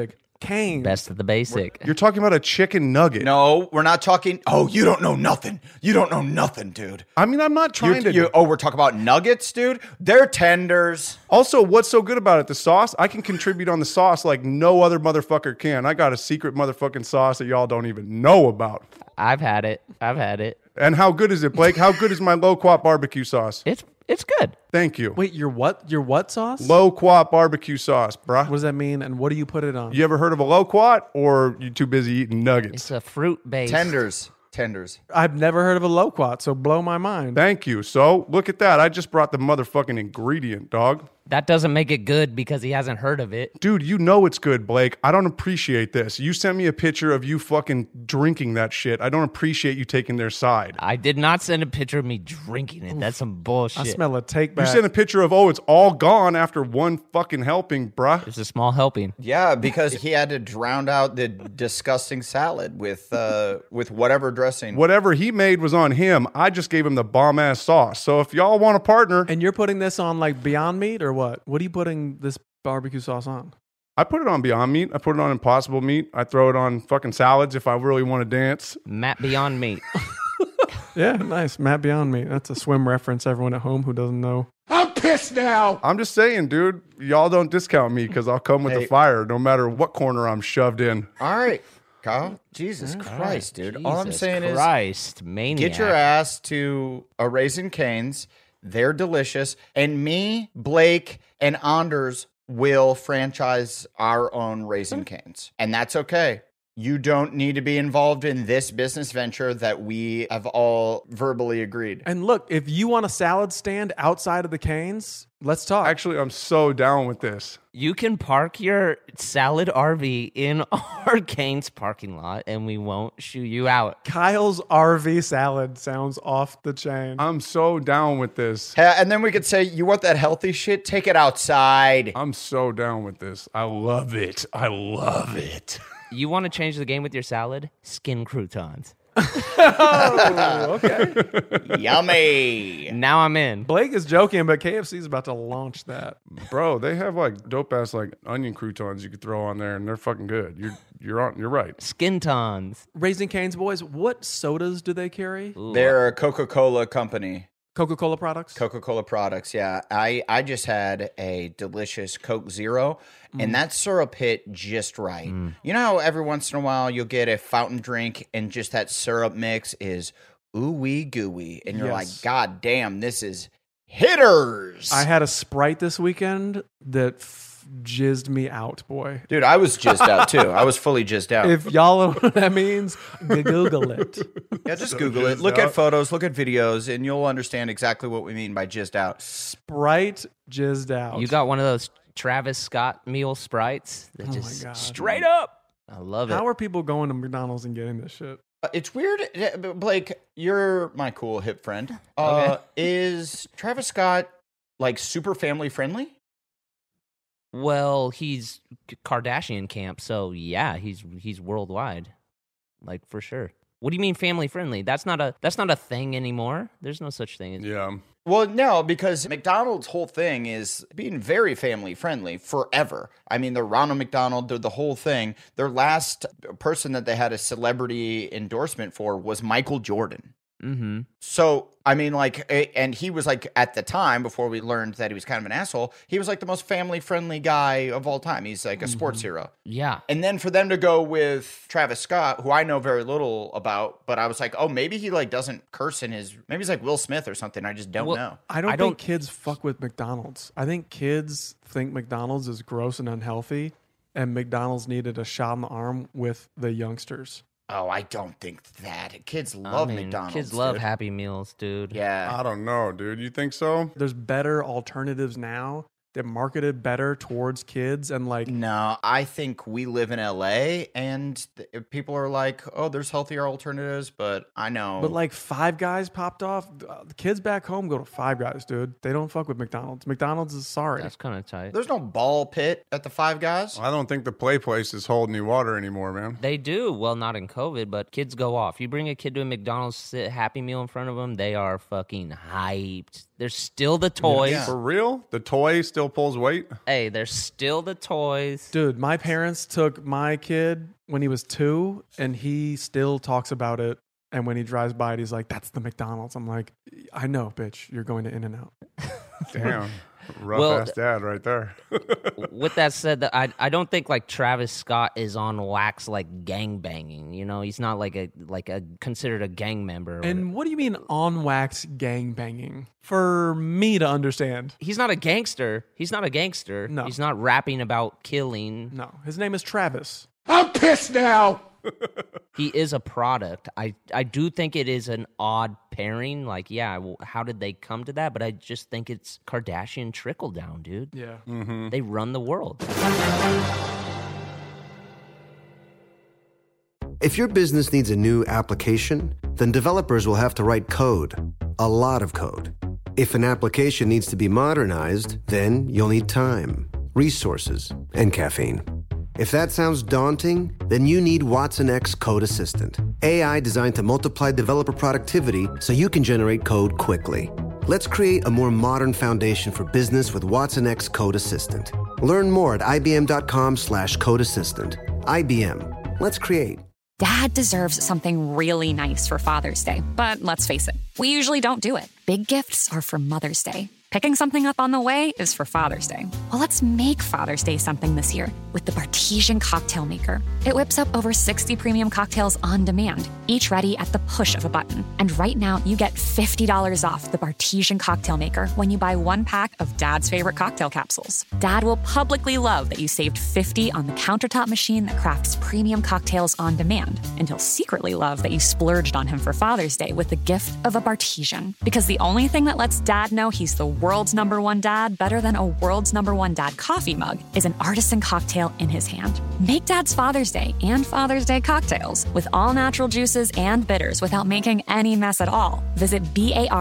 Cane's. Best of the basic. You're talking about a chicken nugget. No, we're not talking. Oh, you don't know nothing. You don't know nothing, dude. I mean, I'm not trying You- to. you- oh, we're talking about nuggets, dude. They're tenders. Also, what's so good about it? The sauce? I can contribute on the sauce like no other motherfucker can. I got a secret motherfucking sauce that y'all don't even know about. I've had it. I've had it. And how good is it, Blake? How good is my low quat barbecue sauce? It's it's good. Thank you. Wait, your what? Your what sauce? Low quat barbecue sauce, bruh. What does that mean? And what do you put it on? You ever heard of a low quat, or you too busy eating nuggets? It's a fruit based. Tenders. Tenders. I've never heard of a loquat, so blow my mind. Thank you. So look at that. I just brought the motherfucking ingredient, dog. That doesn't make it good because he hasn't heard of it. Dude, you know it's good, Blake. I don't appreciate this. You sent me a picture of you fucking drinking that shit. I don't appreciate you taking their side. I did not send a picture of me drinking it. That's some bullshit. I smell a take You back. sent a picture of, oh, it's all gone after one fucking helping, bruh. It's a small helping. Yeah, because he had to drown out the disgusting salad with uh, with whatever dressing. Whatever he made was on him. I just gave him the bomb ass sauce. So if y'all want a partner, And you're putting this on like Beyond Meat or what? What are you putting this barbecue sauce on? I put it on Beyond Meat. I put it on Impossible Meat. I throw it on fucking salads if I really want to dance. Matt Beyond Meat. Yeah, nice. Matt Beyond Meat. That's a swim reference, everyone at home who doesn't know. I'm pissed now. I'm just saying, dude, y'all don't discount me because I'll come with Hey. the fire no matter what corner I'm shoved in. All right, Kyle. Jesus Christ, dude. All I'm Jesus saying Christ, is maniac. get your ass to a Raising Cane's. They're delicious. And me, Blake, and Anders will franchise our own Raising Cane's. And that's okay. You don't need to be involved in this business venture that we have all verbally agreed. And look, if you want a salad stand outside of the Cane's, let's talk. Actually, I'm so down with this. You can park your salad R V in our Cane's parking lot and we won't shoo you out. Kyle's R V salad sounds off the chain. I'm so down with this. Ha- And then we could say, you want that healthy shit? Take it outside. I'm so down with this. I love it. I love it. You want to change the game with your salad? Skin croutons. Oh, okay. Yummy. Now I'm in. Blake is joking, but K F C is about to launch that. Bro, they have like dope ass like onion croutons you could throw on there and they're fucking good. You're you're on you're right. Skin tons. Raising Cane's boys, what sodas do they carry? They're a Coca-Cola company. Coca-Cola products? Coca-Cola products, yeah. I, I just had a delicious Coke Zero, and that syrup hit just right. Mm. You know how every once in a while you'll get a fountain drink and just that syrup mix is ooey gooey, and you're Yes. like, God damn, this is hitters. I had a Sprite this weekend that f- jizzed me out, boy. Dude, I was jizzed out too. I was fully jizzed out. If y'all know what that means, Google it. yeah, just Google it. Look at photos, look at videos, and you'll understand exactly what we mean by jizzed out. Sprite jizzed out. You got one of those Travis Scott meal Sprites that Oh just my God. straight up. I love it. How are people going to McDonald's and getting this shit? Uh, It's weird, uh, but Blake. You're my cool hip friend. Uh, is Travis Scott like super family friendly? Well, he's Kardashian camp, so yeah, he's he's worldwide, like for sure. What do you mean family friendly? That's not a that's not a thing anymore. There's no such thing as Yeah. Well, no, because McDonald's whole thing is being very family friendly forever. I mean, the Ronald McDonald, the, the whole thing. Their last person that they had a celebrity endorsement for was Michael Jordan. Mm-hmm. So, I mean, like, a- and he was like, at the time, before we learned that he was kind of an asshole, he was like the most family friendly guy of all time. He's like a sports hero. Yeah. And then for them to go with Travis Scott, who I know very little about, but I was like, oh, maybe he like doesn't curse in his, maybe he's like Will Smith or something. I just don't Well, know. I don't I think don't- kids fuck with McDonald's. I think kids think McDonald's is gross and unhealthy, and McDonald's needed a shot in the arm with the youngsters. Oh, I don't think that. Kids I love mean, McDonald's. Kids love dude. Happy Meals, dude. Yeah. I don't know, dude. You think so? There's better alternatives now that marketed better towards kids and like No, I think we live in L A and th- people are like, oh, there's healthier alternatives, but I know. but like Five Guys popped off. Uh, The kids back home go to Five Guys, dude. They don't fuck with McDonald's. McDonald's is sorry. That's kind of tight. there's no ball pit at the Five Guys. I don't think the play place is holding any water anymore, man. They do. Well, not in COVID, but kids go off. You bring a kid to a McDonald's sit Happy Meal in front of them, they are fucking hyped. There's still the toys. Yeah. For real? The toy still still pulls weight? Hey, there's still the toys. Dude, my parents took my kid when he was two, and he still talks about it. And when he drives by it, he's like, that's the McDonald's. I'm like, I know, bitch. You're going to In-N-Out. Damn. Rough Well, ass dad right there. With that said, that I I don't think like Travis Scott is on wax like gang banging. You know, he's not like a like a considered a gang member. And what do you mean on wax gang banging? For me to understand. He's not a gangster. He's not a gangster. No. He's not rapping about killing. No, his name is Travis. I'm pissed now. He is a product. I, I do think it is an odd pairing. Like, yeah, well, how did they come to that? But I just think it's Kardashian trickle down, dude. Yeah. Mm-hmm. They run the world. If your business needs a new application, then developers will have to write code, a lot of code. If an application needs to be modernized, then you'll need time, resources, and caffeine. If that sounds daunting, then you need Watson X Code Assistant, A I designed to multiply developer productivity so you can generate code quickly. Let's create a more modern foundation for business with Watson X Code Assistant. Learn more at ibm.com slash code assistant. I B M. Let's create. Dad deserves something really nice for Father's Day, but let's face it, we usually don't do it. Big gifts are for Mother's Day. Picking something up on the way is for Father's Day. Well, let's make Father's Day something this year with the Bartesian Cocktail Maker. It whips up over sixty premium cocktails on demand, each ready at the push of a button. And right now, you get fifty dollars off the Bartesian Cocktail Maker when you buy one pack of Dad's favorite cocktail capsules. Dad will publicly love that you saved fifty dollars on the countertop machine that crafts premium cocktails on demand. And he'll secretly love that you splurged on him for Father's Day with the gift of a Bartesian. Because the only thing that lets Dad know he's the world's number one dad better than a world's number one dad coffee mug is an artisan cocktail in his hand. Make Dad's Father's Day and Father's Day cocktails with all natural juices and bitters without making any mess at all. Visit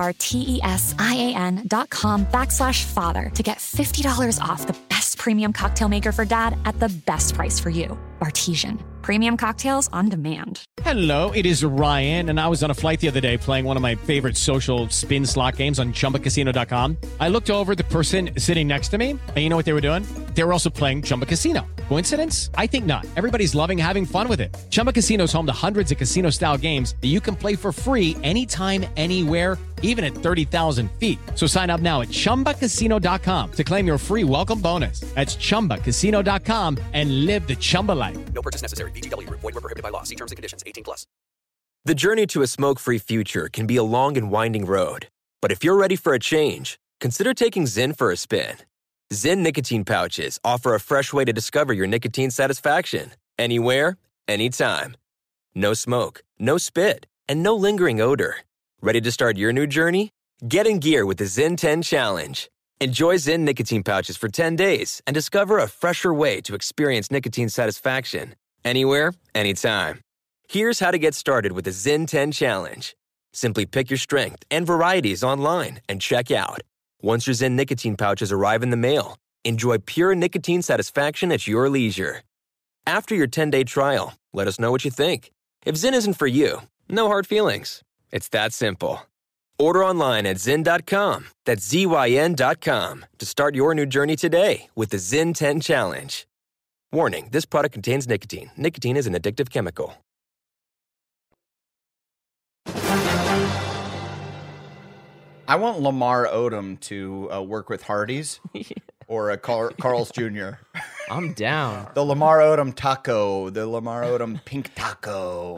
B-A-R-T-E-S-I-A-N dot com backslash father to get fifty dollars off the best premium cocktail maker for Dad at the best price for you. Bartesian. Premium cocktails on demand. Hello, it is Ryan, and I was on a flight the other day playing one of my favorite social spin slot games on Chumba Casino dot com. I looked over at the person sitting next to me, and you know what they were doing? They were also playing Chumba Casino. Coincidence? I think not. Everybody's loving having fun with it. Chumba Casino is home to hundreds of casino-style games that you can play for free anytime, anywhere, even at thirty thousand feet. So sign up now at Chumba Casino dot com to claim your free welcome bonus. That's Chumba Casino dot com and live the Chumba life. No purchase necessary. V G W. Void where prohibited by law. See terms and conditions. eighteen plus. The journey to a smoke-free future can be a long and winding road. But if you're ready for a change, consider taking Zyn for a spin. Zyn nicotine pouches offer a fresh way to discover your nicotine satisfaction. Anywhere, anytime. No smoke, no spit, and no lingering odor. Ready to start your new journey? Get in gear with the Zyn ten Challenge. Enjoy Zyn nicotine pouches for ten days and discover a fresher way to experience nicotine satisfaction. Anywhere, anytime. Here's how to get started with the Zyn ten Challenge. Simply pick your strength and varieties online and check out. Once your Zyn nicotine pouches arrive in the mail, enjoy pure nicotine satisfaction at your leisure. After your ten-day trial, let us know what you think. If Zyn isn't for you, no hard feelings. It's that simple. Order online at Zyn dot com, that's Z Y N dot com, to start your new journey today with the Zyn ten Challenge. Warning, this product contains nicotine. Nicotine is an addictive chemical. I want Lamar Odom to uh, work with Hardee's or a Carl, Carl's Junior I'm down. The Lamar Odom taco, the Lamar Odom pink taco.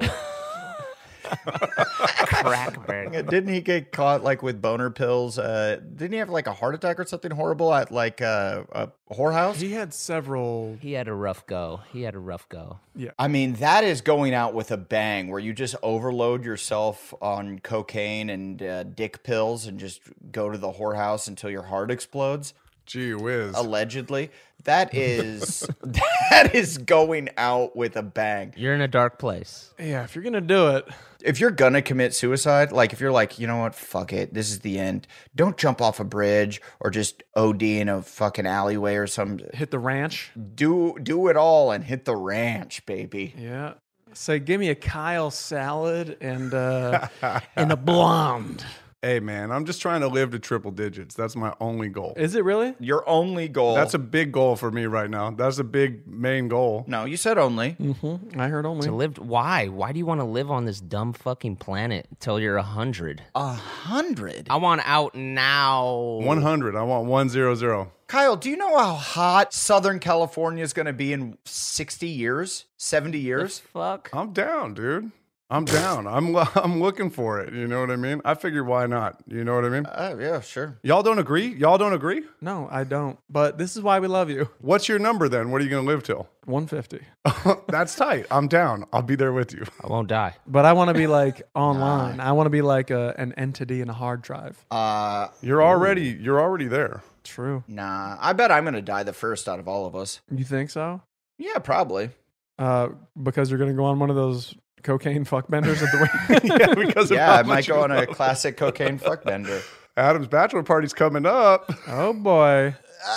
Crackburn. Didn't he get caught like with boner pills? Uh, didn't he have like a heart attack or something horrible at like uh, a whorehouse? He had several. He had a rough go. He had a rough go. Yeah. I mean, that is going out with a bang where you just overload yourself on cocaine and uh, dick pills and just go to the whorehouse until your heart explodes. Gee whiz. Allegedly. That is that is going out with a bang. You're in a dark place. Yeah, if you're going to do it. If you're going to commit suicide, like if you're like, you know what, fuck it, this is the end. Don't jump off a bridge or just O D in a fucking alleyway or something. Hit the ranch. Do do it all and hit the ranch, baby. Yeah. Say, give me a Kyle salad and uh, and a blonde. Hey, man, I'm just trying to live to triple digits. That's my only goal. Is it really? Your only goal. That's a big goal for me right now. That's a big main goal. No, you said only. Mm-hmm. I heard only. To live, why? Why do you want to live on this dumb fucking planet until you're a hundred? A hundred? I want out now. one hundred. I want one zero zero. Kyle, do you know how hot Southern California is going to be in sixty years, seventy years? The fuck? I'm down, dude. I'm down. I'm I'm looking for it. You know what I mean? I figured why not? You know what I mean? Uh, yeah, sure. Y'all don't agree? Y'all don't agree? No, I don't. But this is why we love you. What's your number then? What are you going to live till? one fifty. That's tight. I'm down. I'll be there with you. I won't die. But I want to be like online. I want to be like a, an entity in a hard drive. Uh, You're already you're already there. True. Nah, I bet I'm going to die the first out of all of us. You think so? Yeah, probably. Uh, because you're going to go on one of those cocaine fuck benders at the yeah, because of yeah, how I might much go you on a love- classic cocaine fuck bender. Adam's bachelor party's coming up. Oh boy.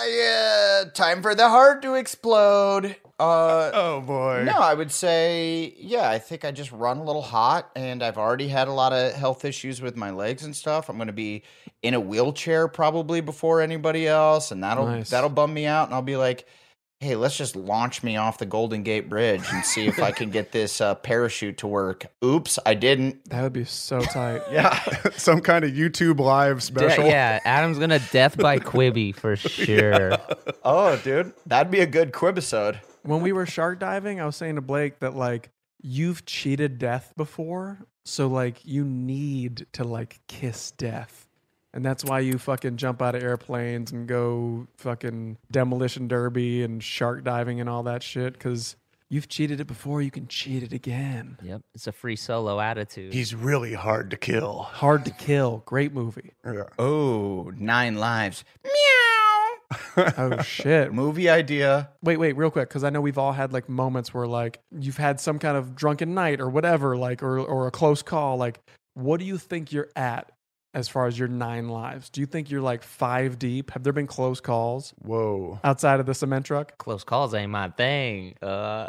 Uh, yeah, time for the heart to explode. Uh, oh boy. No, I would say, yeah, I think I just run a little hot, and I've already had a lot of health issues with my legs and stuff. I'm going to be in a wheelchair probably before anybody else, and that'll Nice. that'll bum me out, and I'll be like, hey, let's just launch me off the Golden Gate Bridge and see if I can get this uh, parachute to work. Oops, I didn't. That would be so tight. Yeah. Some kind of YouTube live special. De- yeah, Adam's gonna death by Quibi for sure. Yeah. Oh, dude, that'd be a good quibisode. When we were shark diving, I was saying to Blake that like you've cheated death before, so like you need to like kiss death. And that's why you fucking jump out of airplanes and go fucking demolition derby and shark diving and all that shit, because you've cheated it before, you can cheat it again. Yep, it's a free solo attitude. He's really hard to kill. Hard to Kill. Great movie. Yeah. Oh, Nine Lives. Oh, shit. Movie idea. Wait, wait, real quick, because I know we've all had like moments where like you've had some kind of drunken night or whatever, like, or, or a close call. Like, what do you think you're at as far as your nine lives? Do you think you're like five deep? Have there been close calls? Whoa. Outside of the cement truck? Close calls ain't my thing. Uh.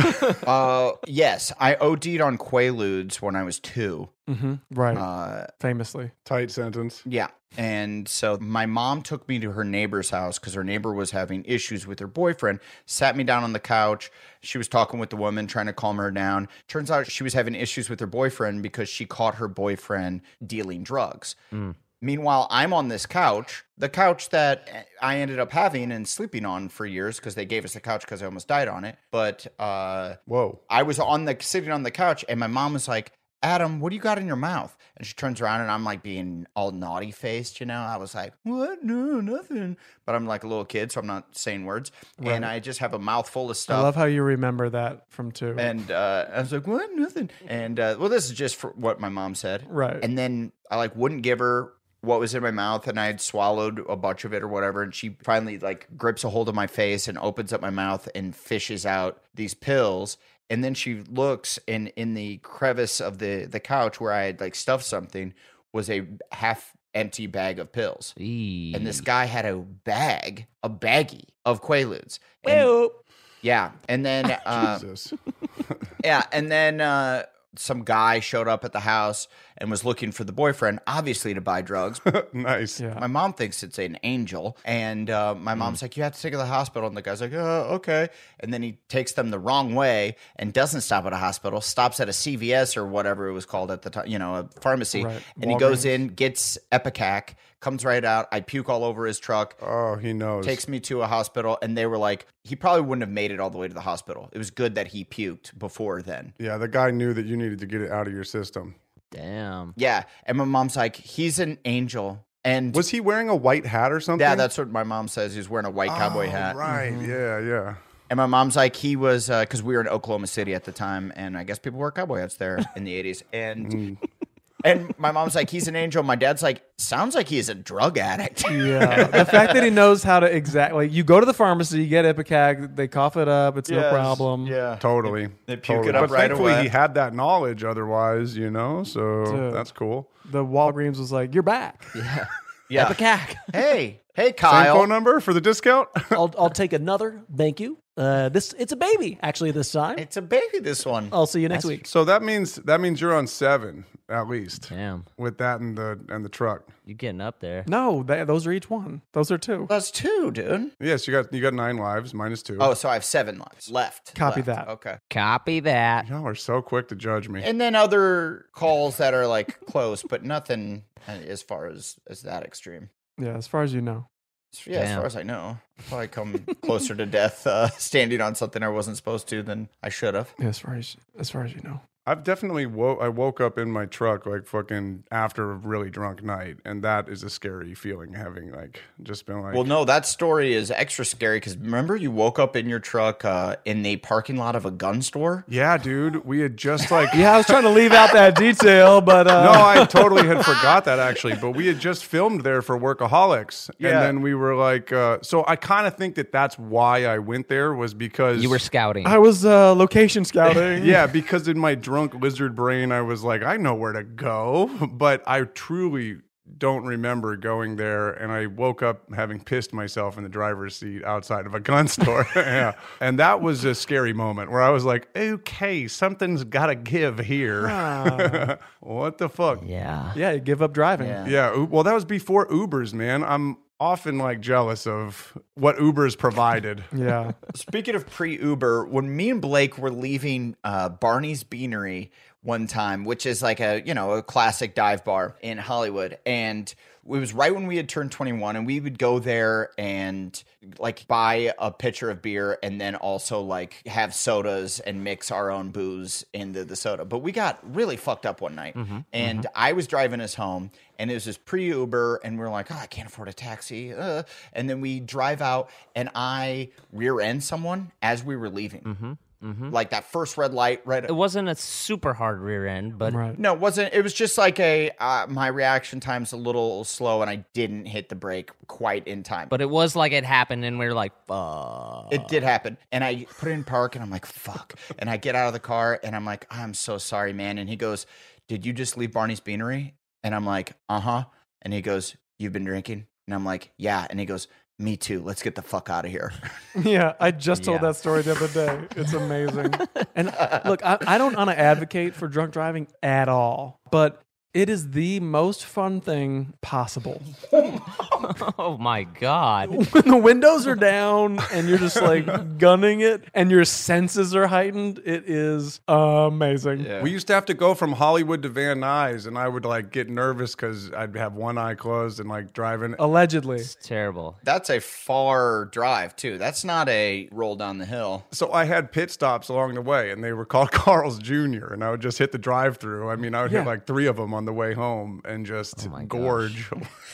uh, yes, I OD'd on Quaaludes when I was two. Mm-hmm. Right. Uh, Famously. Tight sentence. Yeah. And so my mom took me to her neighbor's house because her neighbor was having issues with her boyfriend, sat me down on the couch. She was talking with the woman, trying to calm her down. Turns out she was having issues with her boyfriend because she caught her boyfriend dealing drugs. Mm. Meanwhile, I'm on this couch, the couch that I ended up having and sleeping on for years because they gave us the couch because I almost died on it. But uh, whoa, I was on the sitting on the couch, and my mom was like, Adam, what do you got in your mouth? And she turns around, and I'm like being all naughty faced, you know? I was like, what? No, nothing. But I'm like a little kid, so I'm not saying words. Right. And I just have a mouthful of stuff. I love how you remember that from two. And uh, I was like, what? Nothing. And uh, well, this is just for what my mom said. Right. And then I like wouldn't give her what was in my mouth, and I had swallowed a bunch of it or whatever. And she finally like grips a hold of my face and opens up my mouth and fishes out these pills. And then she looks, and in the crevice of the, the couch where I had like stuffed something was a half empty bag of pills. Eee. And this guy had a bag, a baggie of Quaaludes. And, yeah. And then, uh, Jesus. yeah. And then, uh, some guy showed up at the house and was looking for the boyfriend, obviously to buy drugs. Nice. Yeah. My mom thinks it's an angel. And uh, my mom's like, you have to take her to the hospital. And the guy's like, oh, okay. And then he takes them the wrong way and doesn't stop at a hospital, stops at a C V S or whatever it was called at the time, you know, a pharmacy. Right. And he goes Walgreens. in, gets Epicac, comes right out. I puke all over his truck. Oh, he knows. Takes me to a hospital, and they were like, he probably wouldn't have made it all the way to the hospital. It was good that he puked before then. Yeah, the guy knew that you needed to get it out of your system. Damn. Yeah. And my mom's like, he's an angel. And Was he wearing a white hat or something? yeah, that's what my mom says. He's wearing a white cowboy Oh, hat. Right. Yeah, yeah. And my mom's like, he was, because we were in Oklahoma City at the time, and I guess people wore cowboy hats there in the eighties. And and my mom's like, he's an angel. My dad's like, sounds like he's a drug addict. Yeah. The fact that he knows how to exactly, you go to the pharmacy, you get Ipecac, they cough it up, it's no Yes. problem. Yeah. Totally. They puke totally. it up but right thankfully away. he had that knowledge otherwise, you know, so Dude. that's cool. The Walgreens was like, you're back. Yeah. Yeah. Ipecac. Hey, hey, Same Kyle. phone number for the discount? I'll, I'll take another. Thank you. Uh, this it's a baby actually this time. It's a baby this one. I'll see you next week. So that means that means you're on seven at least. Damn. With that and the and the truck. You getting up there? No, they, those are each one. Those are two. That's two, dude. Yes, you got you got nine lives minus two. Oh, so I have seven lives left. Copy left. that. Okay. Copy that. Y'all are so quick to judge me. And then other calls that are like close, but nothing as far as as that extreme. Yeah, as far as you know. Yeah, Damn. As far as I know, if I come closer to death uh, standing on something I wasn't supposed to than I should have. Yeah, as far as as far as you know. I've definitely woke. I woke up in my truck like fucking after a really drunk night, and that is a scary feeling. Having like just been like, well, no, that story is extra scary because remember you woke up in your truck uh, in the parking lot of a gun store. Yeah, dude, we had just like yeah, I was trying to leave out that detail, but uh... no, I totally had forgot that actually. But we had just filmed there for Workaholics, yeah. and then we were like, uh, so I kind of think that that's why I went there was because you were scouting. I was uh, location scouting. Yeah, because in my drunk lizard brain, I was like, I know where to go, but I truly don't remember going there. And I woke up having pissed myself in the driver's seat outside of a gun store. Yeah. And that was a scary moment where I was like, okay, something's got to give here. Ah. What the fuck? Yeah. Yeah, you give up driving. Yeah. yeah. Well, that was before Ubers, man. I'm often like jealous of what Uber's provided. Yeah. Speaking of pre-Uber, when me and Blake were leaving uh, Barney's Beanery one time, which is like a, you know, a classic dive bar in Hollywood. And it was right when we had turned twenty-one, and we would go there and like buy a pitcher of beer and then also like have sodas and mix our own booze into the soda. But we got really fucked up one night, mm-hmm, and mm-hmm. I was driving us home, and it was this pre-Uber, and we we're like, oh, I can't afford a taxi. Uh. And then we drive out, and I rear end someone as we were leaving. Mm-hmm. Mm-hmm. Like that first red light, right? It wasn't a super hard rear end, but right. No, it wasn't. It was just like a uh, my reaction time's a little slow, and I didn't hit the brake quite in time. But it was like it happened, and we were like, "Fuck!" It did happen, and I put it in park, and I'm like, "Fuck!" And I get out of the car, and I'm like, "I'm so sorry, man." And he goes, "Did you just leave Barney's Beanery?" And I'm like, "Uh huh." And he goes, "You've been drinking?" And I'm like, "Yeah." And he goes, "Me too. Let's get the fuck out of here." Yeah, I just told yeah. that story the other day. It's amazing. And look, I, I don't want to advocate for drunk driving at all, but it is the most fun thing possible. Oh my God. When the windows are down and you're just like gunning it and your senses are heightened, it is amazing. Yeah. We used to have to go from Hollywood to Van Nuys, and I would like get nervous because I'd have one eye closed and like driving. Allegedly. It's terrible. That's a far drive too. That's not a roll down the hill. So I had pit stops along the way, and they were called Carl's Junior, and I would just hit the drive through. I mean, I would yeah. hit like three of them on the way home and just oh gorge.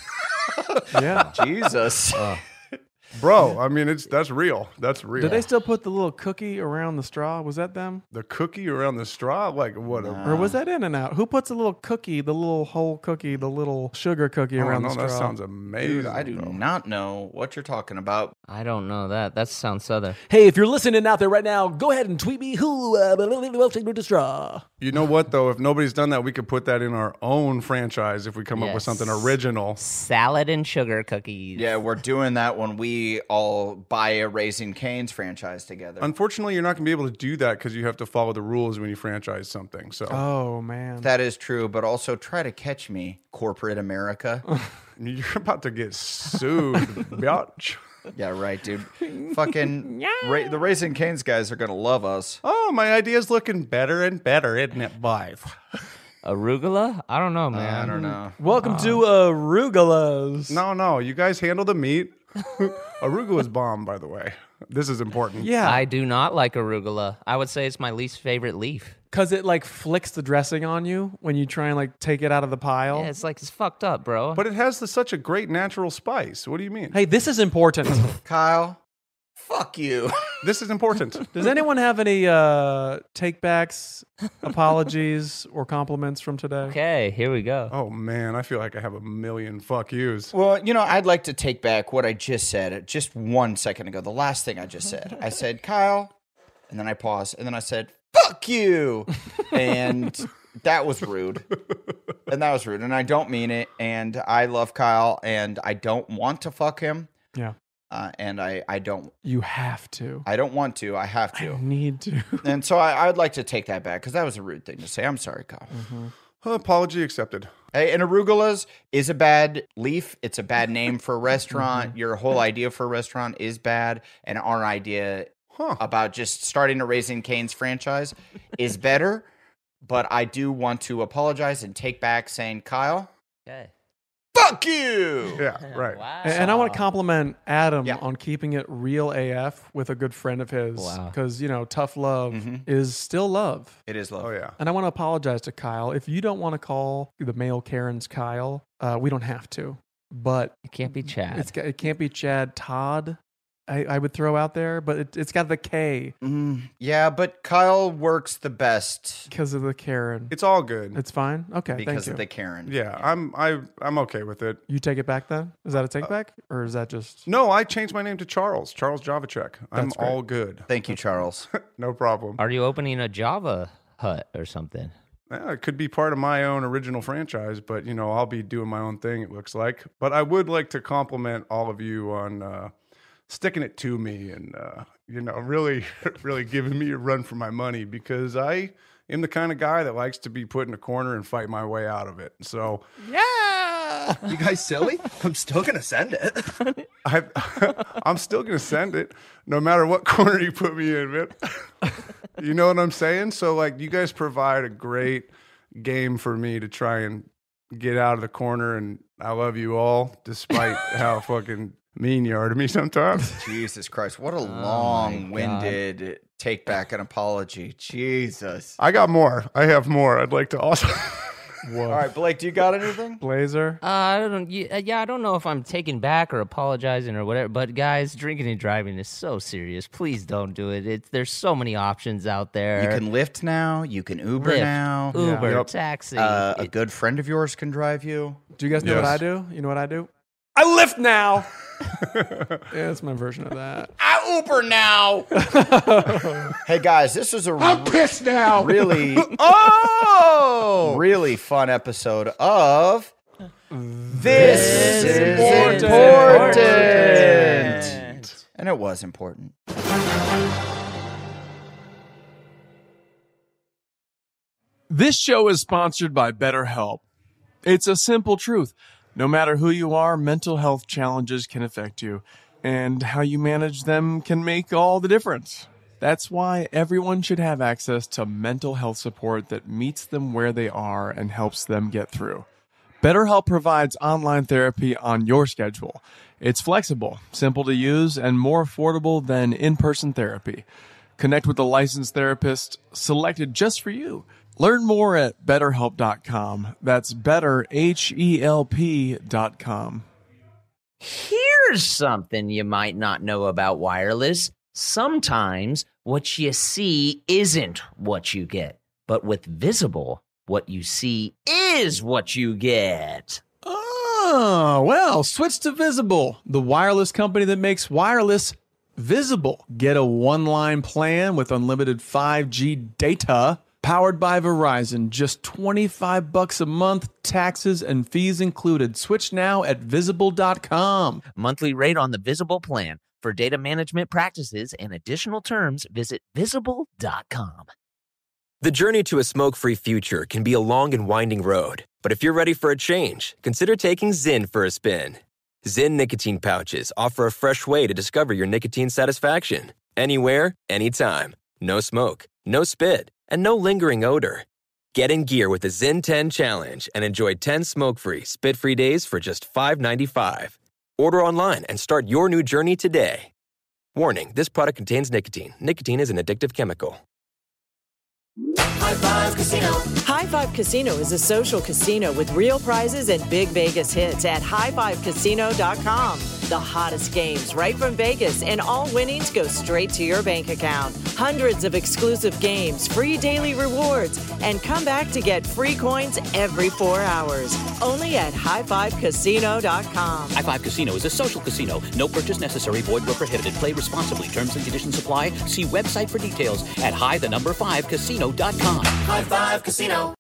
Yeah. Jesus. Uh, bro, I mean, it's that's real. That's real. Did they still put the little cookie around the straw? Was that them? The cookie around the straw? Like what? No. A, or was that In-N-Out? Who puts a little cookie, the little whole cookie, the little sugar cookie oh, around no, the straw? That sounds amazing. Dude, I do bro. not know what you're talking about. I don't know that. That sounds southern. Hey, if you're listening out there right now, go ahead and tweet me who uh, with the straw. You know what, though? If nobody's done that, we could put that in our own franchise if we come yes. up with something original. Salad and sugar cookies. Yeah, we're doing that when we all buy a Raising Cane's franchise together. Unfortunately, you're not going to be able to do that because you have to follow the rules when you franchise something. So, oh, man. That is true, but also try to catch me, corporate America. You're about to get sued, bitch. Yeah, right, dude. Fucking Ra- the Raising Cane's guys are going to love us. Oh, my idea's looking better and better, isn't it, boys? Arugula? I don't know, man. Uh, I don't know. Welcome uh, to Arugula's. No, no. You guys handle the meat. Arugula's bomb, by the way. This is important. Yeah. I do not like arugula. I would say it's my least favorite leaf. Because it like flicks the dressing on you when you try and like take it out of the pile. Yeah, it's like it's fucked up, bro. But it has the, such a great natural spice. What do you mean? Hey, this is important. Kyle, fuck you. This is important. Does anyone have any uh, take-backs, apologies, or compliments from today? Okay, here we go. Oh, man, I feel like I have a million fuck yous. Well, you know, I'd like to take back what I just said just one second ago. The last thing I just said. I said, Kyle, and then I paused, and then I said, fuck you. And that was rude. And that was rude. And I don't mean it. And I love Kyle, and I don't want to fuck him. Yeah. uh, and I, I don't. You have to. I don't want to. I have to. I need to. And so I, I would like to take that back because that was a rude thing to say. I'm sorry, Kyle. Mm-hmm. Apology accepted. Hey, and arugula's is a bad leaf. It's a bad name for a restaurant. Your whole idea for a restaurant is bad, and our idea huh. about just starting a Raising Cane's franchise is better. But I do want to apologize and take back saying, Kyle, okay. fuck you. Yeah, right. Wow. And, and I want to compliment Adam Yeah. on keeping it real A F with a good friend of his. Wow. Because, you know, tough love Mm-hmm. is still love. It is love. Oh, yeah. And I want to apologize to Kyle. If you don't want to call the male Karens Kyle, uh, we don't have to. But It can't be Chad. it's, it can't be Chad. Todd, I, I would throw out there, but it, it's got the K Mm, yeah, but Kyle works the best because of the Karen. It's all good. It's fine. Okay, because thank you. of the Karen. yeah, I'm I I'm okay with it. You take it back then? Is that a take back, or is that just? No, I changed my name to Charles. Charles Javacek. I'm That's great. all good. Thank you, Charles. No problem. Are you opening a Java hut or something? Yeah, it could be part of my own original franchise, but you know, I'll be doing my own thing. It looks like. But I would like to compliment all of you on uh, sticking it to me and uh, you know, really, really giving me a run for my money because I am the kind of guy that likes to be put in a corner and fight my way out of it. So Yeah. You guys silly? I'm still gonna send it. I, I'm still gonna send it, no matter what corner you put me in, man. You know what I'm saying? So, like, you guys provide a great game for me to try and get out of the corner, and I love you all, despite how fucking mean you are to me sometimes. Jesus Christ, what a long-winded take back an apology. Jesus. I got more. I have more. I'd like to also. All right, Blake, do you got anything? Blazer? Uh, I don't. Yeah, yeah, I don't know if I'm taking back or apologizing or whatever. But guys, drinking and driving is so serious. Please don't do it. It's there's so many options out there. You can Lyft now. You can Uber Lyft, now. Uber, Yep. taxi. Uh, a It- good friend of yours can drive you. Do you guys know what Yes. I do? You know what I do? I lift now. Yeah, that's my version of that. I Uber now. Hey guys, this was a I'm pissed now. really oh really fun episode of This, is Important. important. And it was important. This show is sponsored by BetterHelp. It's a simple truth. No matter who you are, mental health challenges can affect you, and how you manage them can make all the difference. That's why everyone should have access to mental health support that meets them where they are and helps them get through. BetterHelp provides online therapy on your schedule. It's flexible, simple to use, and more affordable than in-person therapy. Connect with a licensed therapist selected just for you. Learn more at better help dot com. That's better, H E L P dot com. Here's something you might not know about wireless. Sometimes what you see isn't what you get. But with Visible, what you see is what you get. Oh, well, switch to Visible, the wireless company that makes wireless visible. Get a one-line plan with unlimited five G data powered by Verizon. Just twenty-five bucks a month, taxes and fees included. Switch now at visible dot com. Monthly rate on the Visible plan. For data management practices and additional terms, visit visible dot com. The journey to a smoke-free future can be a long and winding road. But if you're ready for a change, consider taking Zyn for a spin. Zyn nicotine pouches offer a fresh way to discover your nicotine satisfaction. Anywhere, anytime. No smoke, no spit, and no lingering odor. Get in gear with the Zyn ten Challenge and enjoy ten smoke-free, spit-free days for just five dollars and ninety-five cents. Order online and start your new journey today. Warning, this product contains nicotine. Nicotine is an addictive chemical. High Five Casino. High Five Casino is a social casino with real prizes and big Vegas hits at high five casino dot com. The hottest games right from Vegas, and all winnings go straight to your bank account. Hundreds of exclusive games, free daily rewards, and come back to get free coins every four hours. Only at high five casino dot com. High Five Casino is a social casino. No purchase necessary. Void where prohibited. Play responsibly. Terms and conditions apply. See website for details at high the number five casino dot com. High Five Casino.